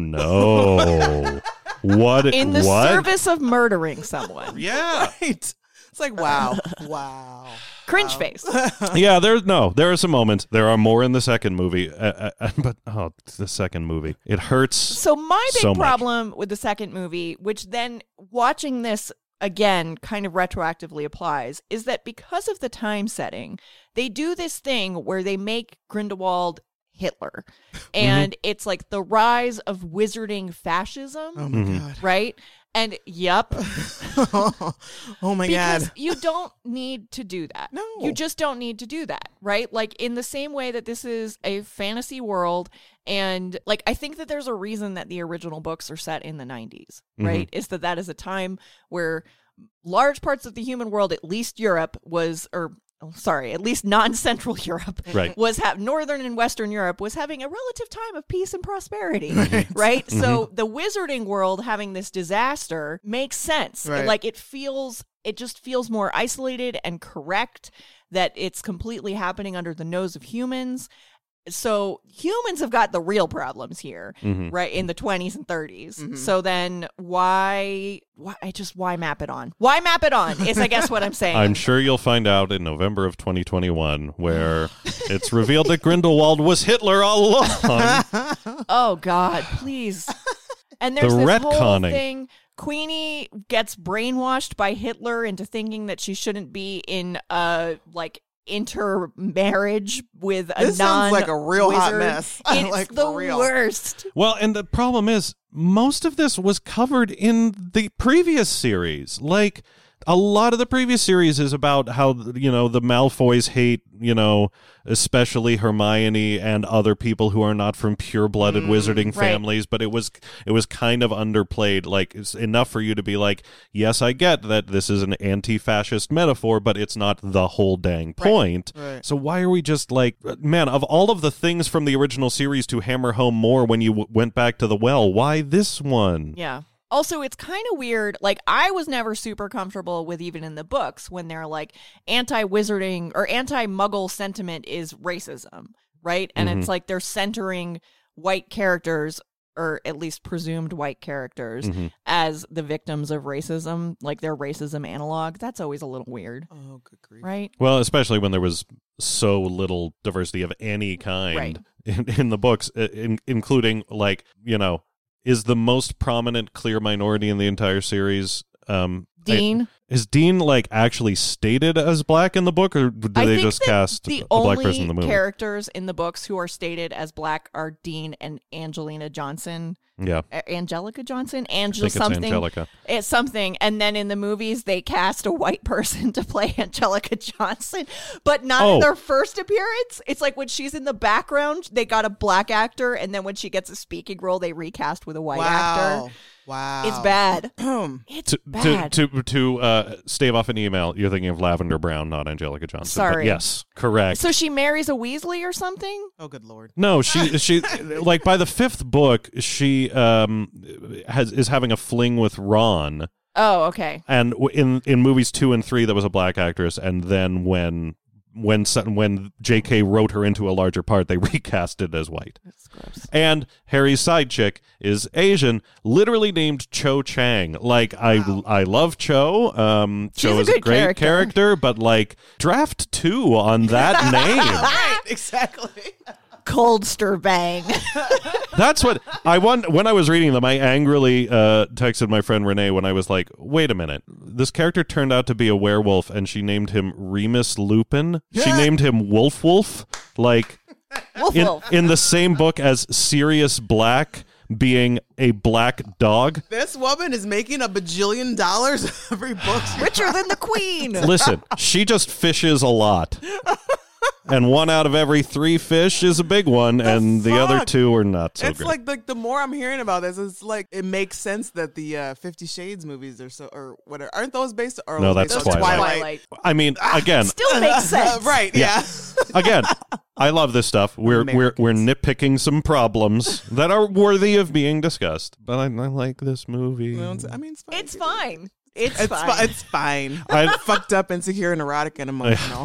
no. What? In the what? service of murdering someone. Yeah. Right. It's like wow. Cringe face. Yeah, there are some moments. There are more in the second movie, but the second movie, it hurts. So my big So much. problem with the second movie, which then watching this again kind of retroactively applies, is that because of the time setting, they do this thing where they make Grindelwald Hitler. And it's like the rise of wizarding fascism, Oh my god. right? And yup. Oh my Because god. you don't need to do that. No. You just don't need to do that, right? Like in the same way that this is a fantasy world, and like I think that there's a reason that the original books are set in the 90s, right? Is that is a time where large parts of the human world, at least Europe, at least non-central Europe, Right. was Northern and Western Europe was having a relative time of peace and prosperity, right? So the wizarding world having this disaster makes sense. Right. Like it just feels more isolated and correct that it's completely happening under the nose of humans. So humans have got the real problems here, right, in the 20s and 30s. So then why map it on? Why map it on is, I guess, what I'm saying. I'm sure you'll find out in November of 2021, where it's revealed that Grindelwald was Hitler all along. Oh, God, please. And there's The this whole retconning. thing. Queenie gets brainwashed by Hitler into thinking that she shouldn't be in intermarriage with a This sounds like a real hot non-wizard. mess. It's Like, the for real. worst. Well, and the problem is, most of this was covered in the previous series. Like, a lot of the previous series is about how, the Malfoys hate, especially Hermione and other people who are not from pure-blooded wizarding right. families, but it was kind of underplayed, like, it's enough for you to be like, yes, I get that this is an anti-fascist metaphor, but it's not the whole dang point. Right. So why are we just like, man, of all of the things from the original series to hammer home more when you went back to the well, why this one? Yeah. Also, it's kind of weird. Like, I was never super comfortable with, even in the books, when they're like anti-wizarding or anti-muggle sentiment is racism, right? And it's like they're centering white characters or at least presumed white characters Mm-hmm. as the victims of racism, like their racism analog. That's always a little weird, Oh, good grief. right? Well, especially when there was so little diversity of any kind Right. in the books, including, like, is the most prominent clear minority in the entire series Dean. is Dean, like, actually stated as black in the book, or do I they think just that cast the a black only person in the movie? characters in the books who are stated as black are Dean and Angelina Johnson. Yeah, Angelica Johnson? I think it's something. Angelica. It's something. And then in the movies, they cast a white person to play Angelica Johnson, but not Oh. in their first appearance. It's like when she's in the background, they got a black actor, and then when she gets a speaking role, they recast with a white Wow. actor. Wow. It's bad. Boom. It's To bad. stave off an email, you're thinking of Lavender Brown, not Angelica Johnson. But Sorry. yes, correct. So she marries a Weasley or something? Oh, good Lord. No, she like by the fifth book, she is having a fling with Ron, Oh, okay. and in movies 2 and 3, there was a black actress, and then when J.K. wrote her into a larger part, they recast it as white. That's gross. And Harry's side chick is Asian, literally named Cho Chang. Like, I love Cho. Cho a is a good great character, but like, draft 2 on that name. Right, exactly. Coldster bang. That's what I want. When I was reading them, I angrily texted my friend Renee when I was like, wait a minute. This character turned out to be a werewolf, and she named him Remus Lupin. She named him Wolf Wolf. Like, Wolf wolf. in the same book as Sirius Black being a black dog. This woman is making $1 bajillion every book. Richer than the queen. Listen, she just fishes a lot. And 1 out of every 3 fish is a big one, and the other fuck? 2 are not so It's great. like the more I'm hearing about this, it's like it makes sense that the 50 Shades movies are so, or whatever, aren't those based? Or No, based that's on Twilight. I mean, again, Still makes sense. Right? Yeah. again, I love this stuff. We're nitpicking some problems that are worthy of being discussed. But I like this movie. I mean, it's fine. It's fine. It's It's fine. fine. It's fine. I- Fucked up, insecure, and erotic and emotional.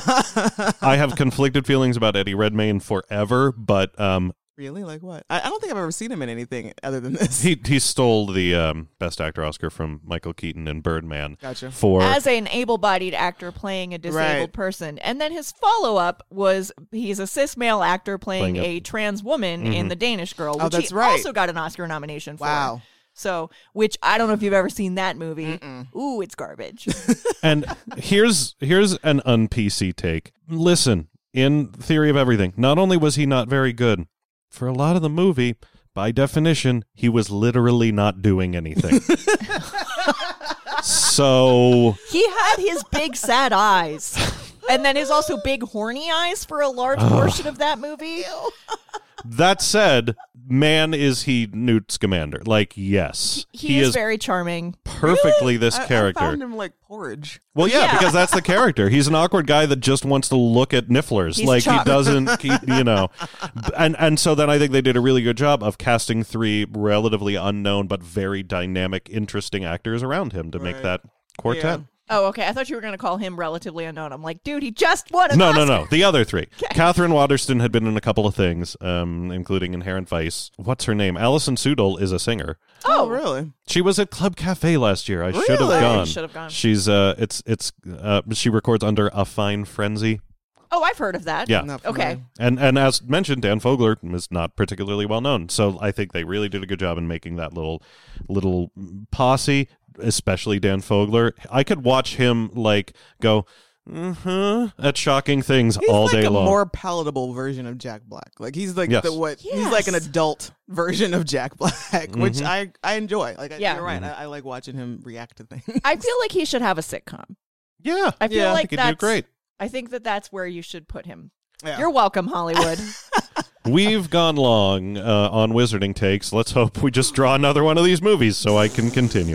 I have conflicted feelings about Eddie Redmayne forever, but Really? Like what? I don't think I've ever seen him in anything other than this. he stole the Best Actor Oscar from Michael Keaton in Birdman. Gotcha. For As an able-bodied actor playing a disabled Right. person. And then his follow-up was he's a cis male actor playing Playing a trans woman in The Danish Girl, Oh, which that's he right. also got an Oscar nomination for. Wow. So, which I don't know if you've ever seen that movie. Ooh, it's garbage. And here's an un-PC take. Listen, in Theory of Everything, not only was he not very good, for a lot of the movie, by definition, he was literally not doing anything. So He had his big sad eyes. And then his also big horny eyes for a large portion of that movie. that said, man, is he Newt Scamander? Like, yes, He is very charming. perfectly this I character. found him like porridge. Well, yeah, Yeah. because that's the character. He's an awkward guy that just wants to look at nifflers. He's Like, Chuck. he doesn't, and so then I think they did a really good job of casting 3 relatively unknown but very dynamic, interesting actors around him to make Right. that quartet. Yeah. Oh, okay. I thought you were going to call him relatively unknown. I'm like, dude, he just won an No, Oscar. no. The other 3. Catherine Waterston had been in a couple of things, including Inherent Vice. What's her name? Alison Sudol is a singer. Oh, really? She was at Club Cafe last year. I should have Really? gone. Should have gone. She's she records under A Fine Frenzy. Oh, I've heard of that. Yeah. Not Okay. familiar. And as mentioned, Dan Fogler is not particularly well known. So I think they really did a good job in making that little posse, especially Dan Fogler. I could watch him like go at shocking things He's all like day a long. more palatable version of Jack Black. Like he's like Yes. he's like an Yes. adult version of Jack Black, which I enjoy. Like Yeah. you're right. I like watching him react to things. I feel like he should have a sitcom. Yeah. I feel Yeah. I like think he'd that's do great. I think that's where you should put him. Yeah. You're welcome, Hollywood. We've gone long on Wizarding Takes. Let's hope we just draw another one of these movies so I can continue.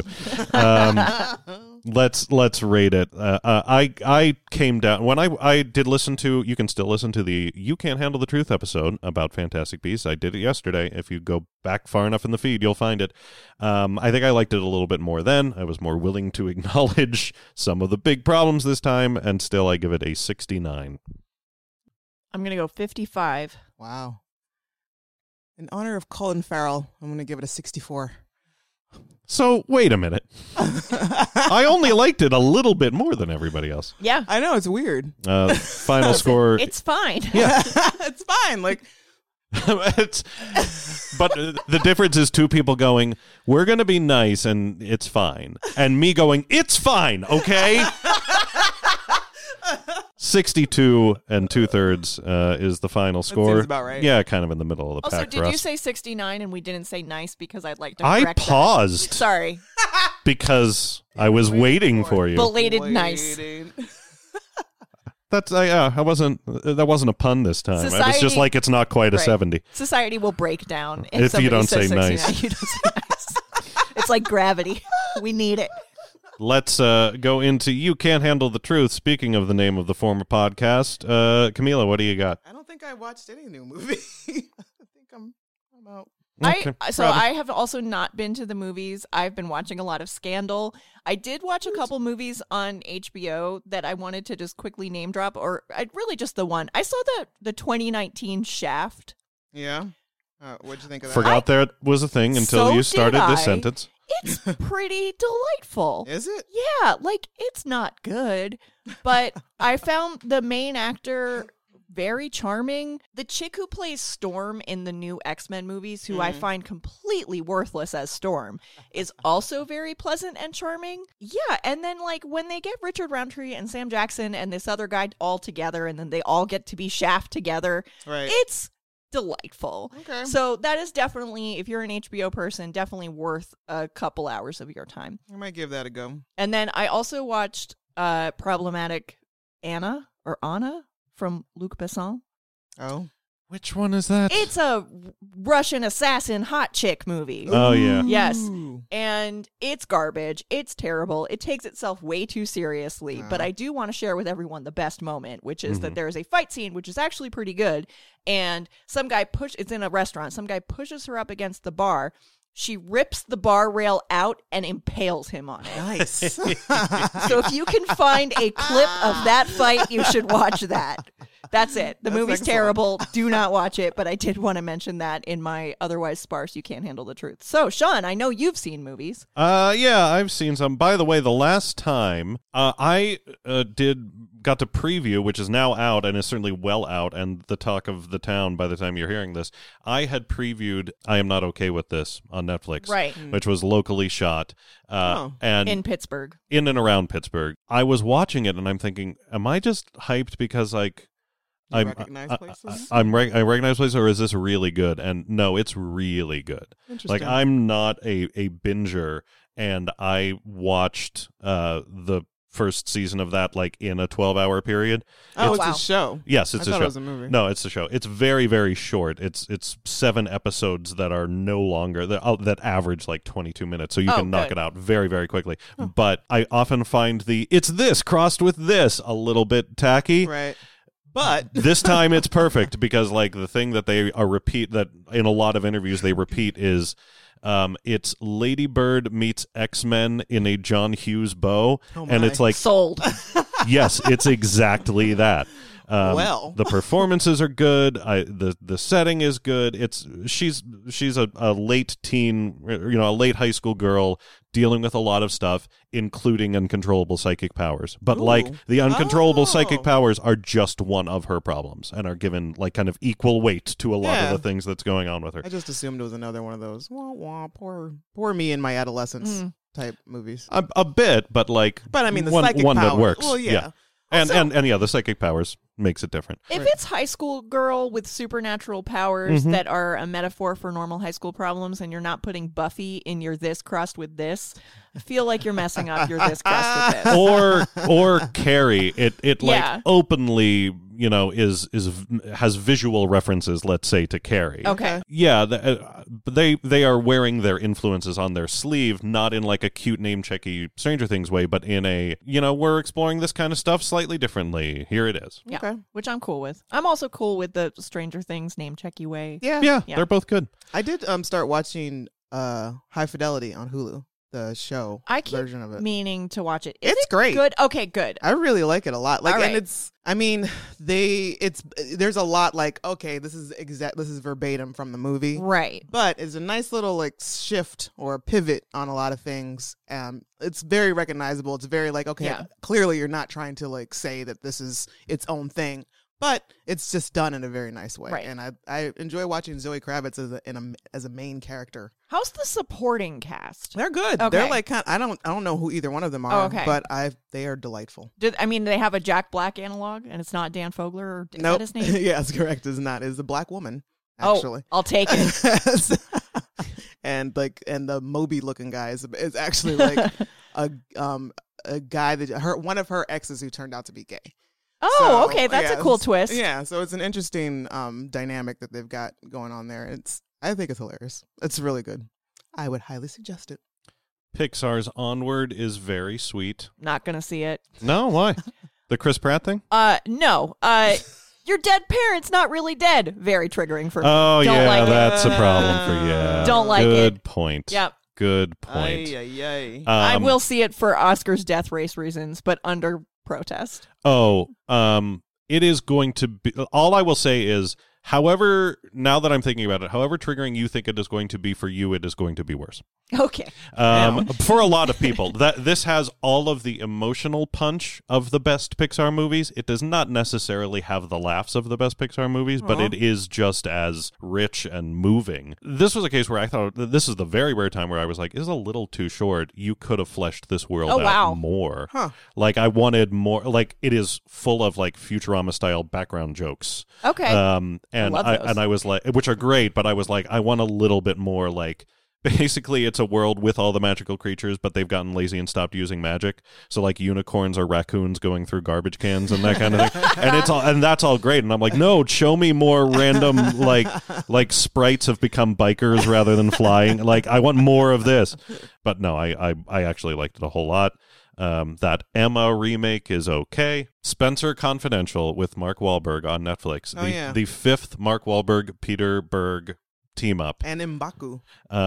Let's rate it. I came down when I did listen to. You can still listen to the You Can't Handle the Truth episode about Fantastic Beasts. I did it yesterday. If you go back far enough in the feed, you'll find it. I think I liked it a little bit more then. I was more willing to acknowledge some of the big problems this time, and still I give it a 69. I'm going to go 55. Wow. In honor of Colin Farrell, I'm going to give it a 64. So wait a minute. I only liked it a little bit more than everybody else. Yeah. I know, it's weird. Final score. It's fine. It's fine. Like, But the difference is two people going, we're going to be nice and it's fine. And me going, it's fine, okay? 62 and 2/3 is the final score. seems about right. Yeah, kind of in the middle of the Also, pack for did you us. say 69 and we didn't say nice because I'd like to I correct that? paused Sorry. because I was waiting for you. Belated nice. That's I wasn't. That wasn't a pun this time. It was just Society- like it's not quite a Right. 70. Society will break down If you somebody don't says say 69, nice. You don't say nice. It's like gravity. We need it. Let's go into You Can't Handle the Truth. Speaking of the name of the former podcast, Camila, what do you got? I don't think I watched any new movie. I think I'm out. Okay. I have also not been to the movies. I've been watching a lot of Scandal. I did watch a couple movies on HBO that I wanted to just quickly name drop, or really just the one. I saw the 2019 Shaft. Yeah. What'd you think of that? Forgot that was a thing until So you did started this I. sentence. It's pretty delightful. Is it? Yeah, like it's not good, but I found the main actor very charming. The chick who plays Storm in the new X-Men movies, who I find completely worthless as Storm, is also very pleasant and charming. Yeah, and then like when they get Richard Roundtree and Sam Jackson and this other guy all together, and then they all get to be Shaft together, Right. it's delightful. Okay. So that is definitely, if you're an HBO person, definitely worth a couple hours of your time. I might give that a go. And then I also watched Problematic Anna from Luc Besson. Oh. Which one is that? It's a Russian assassin hot chick movie. Oh, yeah. Yes. Ooh. And it's garbage. It's terrible. It takes itself way too seriously. But I do want to share with everyone the best moment, which is that there is a fight scene, which is actually pretty good. And some guy it's in a restaurant. Some guy pushes her up against the bar. She rips the bar rail out and impales him on it. Nice. So if you can find a clip of that fight, you should watch that. That's it. The That's movie's excellent. terrible. Do not watch it, but I did want to mention that in my otherwise sparse You Can't Handle the Truth. So, Sean, I know you've seen movies. Yeah, I've seen some. By the way, the last time I got to preview, which is now out and is certainly well out and the talk of the town by the time you're hearing this, I had previewed I Am Not Okay With This on Netflix, Right. which was locally shot and In Pittsburgh. in and around Pittsburgh. I was watching it and I'm thinking, am I just hyped because like You I recognize places? I recognize places, or is this really good? And no, it's really good. Interesting. Like I'm not a binger, and I watched the first season of that like in a 12-hour period. Oh, it's wow. a show. Yes, it's I a thought show. it was a movie. No, it's a show. It's very, very short. It's 7 episodes that are no longer that average like 22 minutes, so you Oh, can knock good. it out very, very quickly. But I often find it's this crossed with this a little bit tacky. Right. But This time it's perfect because like the thing that they repeat that in a lot of interviews they repeat is it's Lady Bird meets X-Men in a John Hughes bow, Oh, and my. it's like Sold. yes, it's exactly that. Well. the performances are good. The setting is good. She's a late teen, a late high school girl dealing with a lot of stuff, including uncontrollable psychic powers. But like Ooh. the uncontrollable Oh. psychic powers are just one of her problems and are given like kind of equal weight to a lot Yeah. of the things that's going on with her. I just assumed it was another one of those wah, wah, poor me in my adolescence type movies. A bit, but like But I mean, the one psychic that power. works. Well, yeah. And, Also- and yeah, the psychic powers makes it different. If Right. it's high school girl with supernatural powers that are a metaphor for normal high school problems, and you're not putting Buffy in your this crossed with this, I feel like you're messing up your this crossed with this. or Carrie, it like Yeah. openly, has visual references, let's say, to Carrie. Okay. Yeah, they are wearing their influences on their sleeve, not in like a cute name checky Stranger Things way, but in a we're exploring this kind of stuff slightly differently. Here it is. Yeah, Okay. which I'm cool with. I'm also cool with the Stranger Things name checky way. Yeah. Yeah, Yeah. they're both good. I did start watching High Fidelity on Hulu. the show I keep version of it. meaning to watch it. Is It's it great. Good. Okay, good. I really like it a lot. Like, All right. and there's a lot like, okay, this is verbatim from the movie. Right. But it's a nice little like shift or pivot on a lot of things. It's very recognizable. It's very like, okay, Yeah. clearly you're not trying to like say that this is its own thing, but it's just done in a very nice way. Right. And I enjoy watching Zoe Kravitz as a main character. How's the supporting cast? They're good. Okay. They're like I don't know who either one of them are, Oh, okay. but they are delightful. Do they have a Jack Black analog, and it's not Dan Fogler? Or is Nope. that his name? Yeah, that's correct. It's not. It's a black woman, actually. Oh, I'll take it. and the Moby looking guy is actually like a guy that one of her exes who turned out to be gay. Oh, So, okay, that's yeah, a cool twist. Yeah, so it's an interesting dynamic that they've got going on there. I think it's hilarious. It's really good. I would highly suggest it. Pixar's Onward is very sweet. Not gonna see it. No, why? The Chris Pratt thing? No. Your dead parent's not really dead. Very triggering for me. Oh, Don't yeah, like it. that's a problem for you. Don't like Good it. point. Yep. Good point. I will see it for Oscar's death race reasons, but under protest. It is going to be. All I will say is, however, now that I'm thinking about it, however triggering you think it is going to be for you, it is going to be worse. Okay. For a lot of people, this has all of the emotional punch of the best Pixar movies. It does not necessarily have the laughs of the best Pixar movies, but it is just as rich and moving. This was a case where I thought, this is the very rare time where I was like, this is a little too short. You could have fleshed this world out more. Huh. Like, I wanted more. Like, it is full of like Futurama style background jokes. Okay. And love those. I was like, which are great, but I was like, I want a little bit more like. Basically, it's a world with all the magical creatures, but they've gotten lazy and stopped using magic. So, like, unicorns are raccoons going through garbage cans and that kind of thing. And that's all great. And I'm like, no, show me more random, like sprites have become bikers rather than flying. Like, I want more of this. But no, I actually liked it a whole lot. That Emma remake is okay. Spencer Confidential with Mark Wahlberg on Netflix. The fifth Mark Wahlberg, Peter Berg team up. And M'Baku.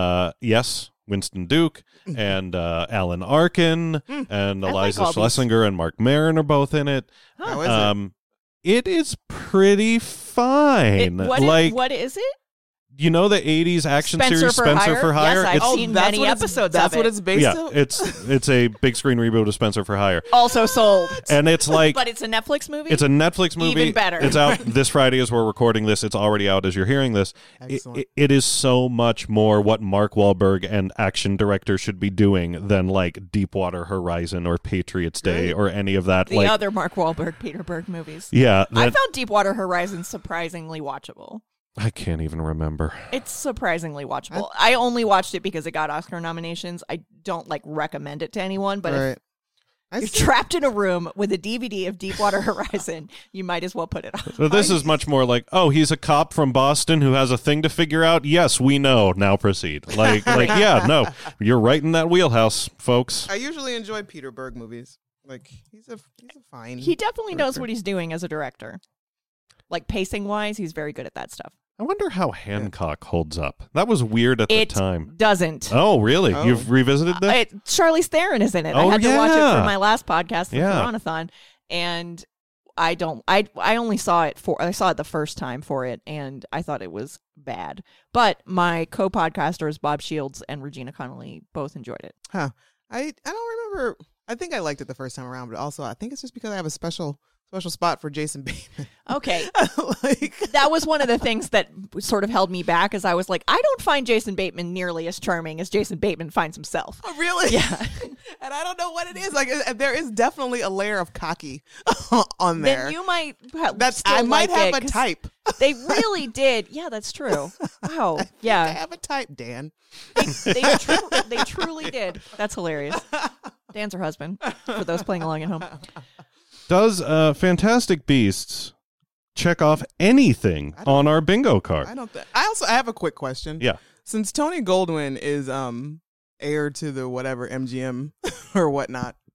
Yes, Winston Duke and Alan Arkin and Eliza all these. Schlesinger and Mark Maron are both in it. How is it? It is pretty fine. What is it? You know the 80s action Spencer series for Spencer Hire? for Hire? Yes, I've seen many episodes That's of what it. it's based on? it's a big screen reboot of Spencer for Hire. Also sold. And it's like But it's a Netflix movie? it's a Netflix movie. Even better. It's out this Friday as we're recording this. It's already out as you're hearing this. Excellent. It is so much more what Mark Wahlberg and action director should be doing than like Deepwater Horizon or Patriots Day or any of that. the other Mark Wahlberg, Peter Berg movies. Yeah. I that- found Deepwater Horizon surprisingly watchable. I can't even remember. It's surprisingly watchable. I only watched it because it got Oscar nominations. I don't recommend it to anyone, but Right. if you're trapped in a room with a DVD of Deepwater Horizon, you might as well put it on. So this is much more like, oh, he's a cop from Boston who has a thing to figure out. Yes, we know. Now proceed. Yeah, no, you're right in that wheelhouse, folks. I usually enjoy Peter Berg movies. Like he's a fine. He definitely knows director. what he's doing as a director. Like pacing wise, he's very good at that stuff. I wonder how Hancock holds up. That was weird at It the time. doesn't. Oh, really? Oh. You've revisited this? Charlize Theron is in it. I Oh, had to watch it yeah. for my last podcast, the Yeah. Coronathon, and I only saw it I saw it the first time for it, and I thought it was bad. But my co-podcasters Bob Shields and Regina Connolly both enjoyed it. Huh. I don't remember. I think I liked it the first time around, but also I think it's just because I have a special spot for Jason Bateman. Okay. Like That was one of the things that sort of held me back, as I was like, I don't find Jason Bateman nearly as charming as Jason Bateman finds himself. oh, really? Yeah. And I don't know what it is. Like there is definitely a layer of cocky on there. Then you might I might have a it, 'cause type. They really did. Yeah, that's true. Wow. I Yeah. have a type, Dan. They truly did. That's hilarious. Dan's her husband, for those playing along at home. Does Fantastic Beasts check off anything on our bingo card? I don't. I have a quick question. Yeah. Since Tony Goldwyn is heir to the whatever MGM or whatnot,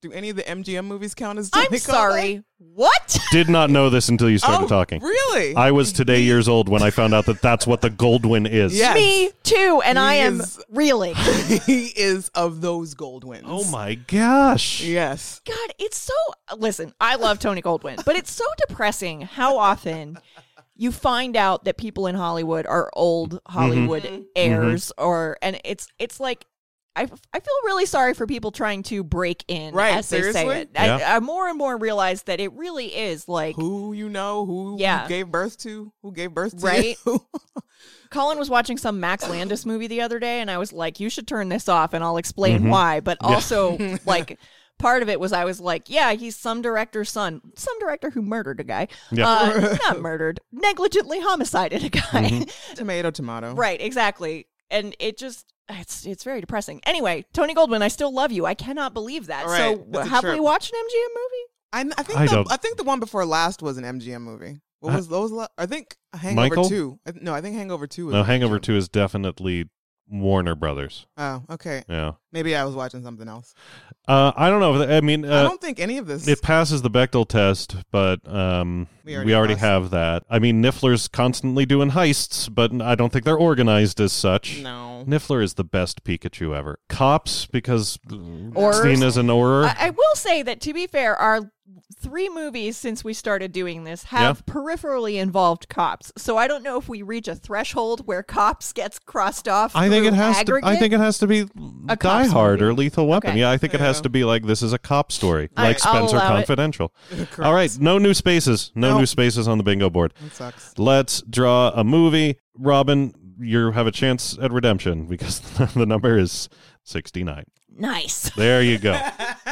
Do any of the MGM movies count as I'm Tony sorry. What? Did not know this until you started Oh, talking. really? I was today years old when I found out that that's what the Goldwyn is. Yes. Me too, and He I am is- reeling. He is of those Goldwins. Oh my gosh. Yes. God, it's so. Listen, I love Tony Goldwyn, but it's so depressing how often you find out that people in Hollywood are old Hollywood heirs, and it's like. I feel really sorry for people trying to break in, Right, as they say seriously? it. Yeah. I more and more realize that it really is like, Who you know, who Yeah. gave birth to, Right. you. Colin was watching some Max Landis movie the other day, and I was like, you should turn this off, and I'll explain why. But also, like, part of it was I was like, yeah, he's some director's son. Some director who murdered a guy. Yeah. Not murdered, negligently homicided a guy. Tomato. Right, exactly. And it just... It's very depressing. Anyway, Tony Goldwyn, I still love you. I cannot believe that. All right, So, that's a have we trip. watched an MGM movie? I think the one before last was an MGM movie. What was those? I think Hangover Michael? 2. No, I think Hangover 2 was No, an Hangover MGM. 2 is definitely Warner Brothers. Oh, okay. Yeah. Maybe I was watching something else. I don't know. I mean, I don't think any of this. it passes the Bechdel test, but We we already already passed. have that. I mean, Niffler's constantly doing heists, but I don't think they're organized as such. No. Niffler is the best Pikachu ever. Cops, because Horrors. seen as an horror. I will say that, to be fair, our 3 movies since we started doing this have peripherally involved cops. So I don't know if we reach a threshold where cops gets crossed off. I think through it has aggregate. to. I think it has to be A Die cop's Hard movie. or Lethal Weapon. Okay. Yeah, I think it has Yeah. to be like this is a cop story, I- like I'll Spencer allow it. Confidential. All right, no new spaces. No Nope. new spaces on the bingo board. That sucks. Let's draw a movie. Robin, you have a chance at redemption because the number is 69. Nice. There you go.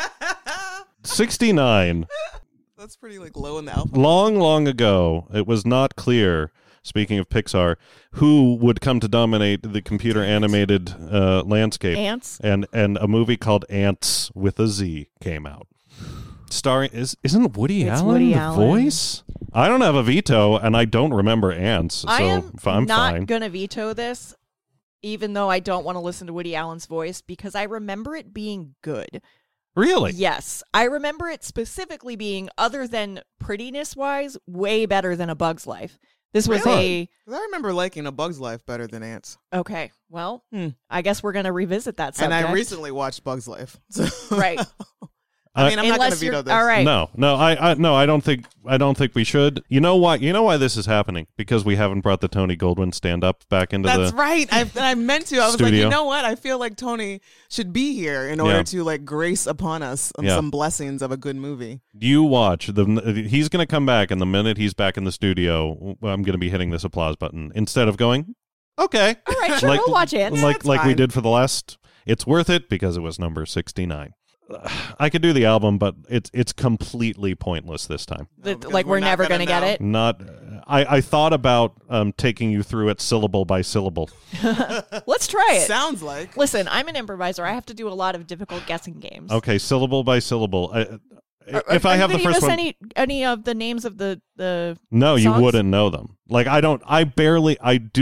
69. That's pretty low in the alphabet. Long ago, it was not clear, speaking of Pixar, who would come to dominate the computer animated landscape. Ants. And a movie called Ants with a Z came out. Starring isn't Woody It's Allen Woody the Allen. voice? I don't have a veto, and I don't remember Ants, so I am I'm not fine. going to veto this, even though I don't want to listen to Woody Allen's voice, because I remember it being good. Really? Yes. I remember it specifically being, other than prettiness-wise, way better than A Bug's Life. This was Really? 'Cause I remember liking A Bug's Life better than Ants. Okay, well, Hmm. I guess we're going to revisit that subject. And I recently watched Bug's Life. So Right. I mean, I'm not going to Unless veto you're- this. all right. No, I don't think we should. You know why? You know why this is happening? Because we haven't brought the Tony Goldwyn stand up back into That's the right. I meant to. I was like, studio. you know what? I feel like Tony should be here in order to grace upon us some blessings of a good movie. You watch he's going to come back, and the minute he's back in the studio, I'm going to be hitting this applause button instead of going, okay, All right, sure, we'll watch it. like we fine. did for the last. It's worth it because it was number 69. I could do the album, but it's completely pointless this time. because Like, we're we're not never gonna going to get know. it. Not. I thought about taking you through it syllable by syllable. Let's try it. Sounds like. Listen, I'm an improviser. I have to do a lot of difficult guessing games. Okay, syllable by syllable. If Are I you have the gonna give first us one, any of the names of the no, you songs? wouldn't know them. Like I barely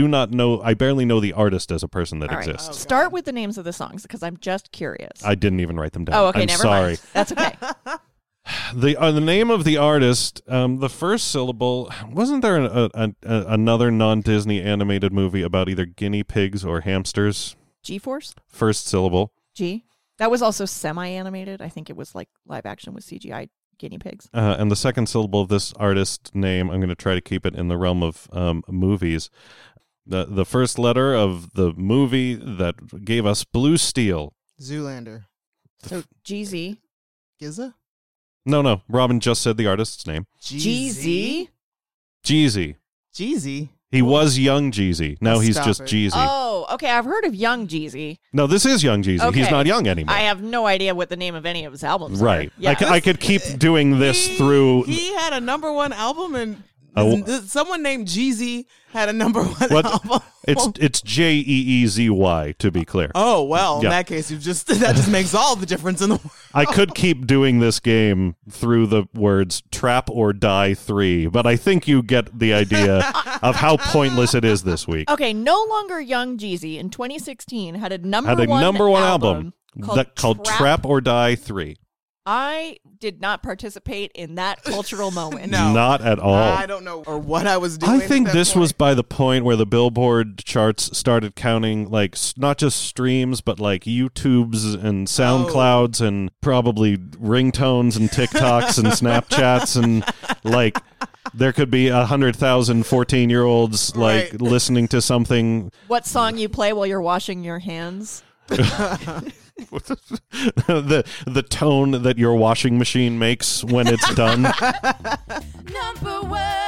know the artist as a person that All right. exists. Start with the names of the songs because I'm just curious. I didn't even write them down. Oh, okay, I'm never sorry. mind. That's okay. The name of the artist, the first syllable. Wasn't there another non-Disney animated movie about either guinea pigs or hamsters? G-Force? First syllable. G? That was also semi-animated. I think it was like live action with CGI guinea pigs. And the second syllable of this artist name, I'm going to try to keep it in the realm of movies. The first letter of the movie that gave us Blue Steel. Zoolander. So GZ. Giza? No. Robin just said the artist's name. GZ? Jeezy. Jeezy? He was Young Jeezy. Now Oh, he's stop just it. Jeezy. Oh, okay. I've heard of Young Jeezy. No, this is Young Jeezy. He's Okay. not young anymore. I have no idea what the name of any of his albums Right. are. Yeah. I could keep doing this through. He had a #1 album, and Oh. someone named Jeezy had a #1 What? album. It's Jeezy, to be clear. Oh well, Yeah. in that case, that just makes all the difference in the world. I could keep doing this game through the words Trap or Die 3, but I think you get the idea of how pointless it is this week. Okay, no longer Young Jeezy in 2016 had a number Had a one number one album called Trap or Die 3. I did not participate in that cultural moment. No. Not at all. I don't know or what I was doing. I think at that this point. was by the point where the Billboard charts started counting like not just streams, but like YouTubes and SoundClouds and probably ringtones and TikToks and Snapchats and like there could be 100,000 14-year-olds like Right. listening to something. What song you play while you're washing your hands? the tone that your washing machine makes when it's done. Number one.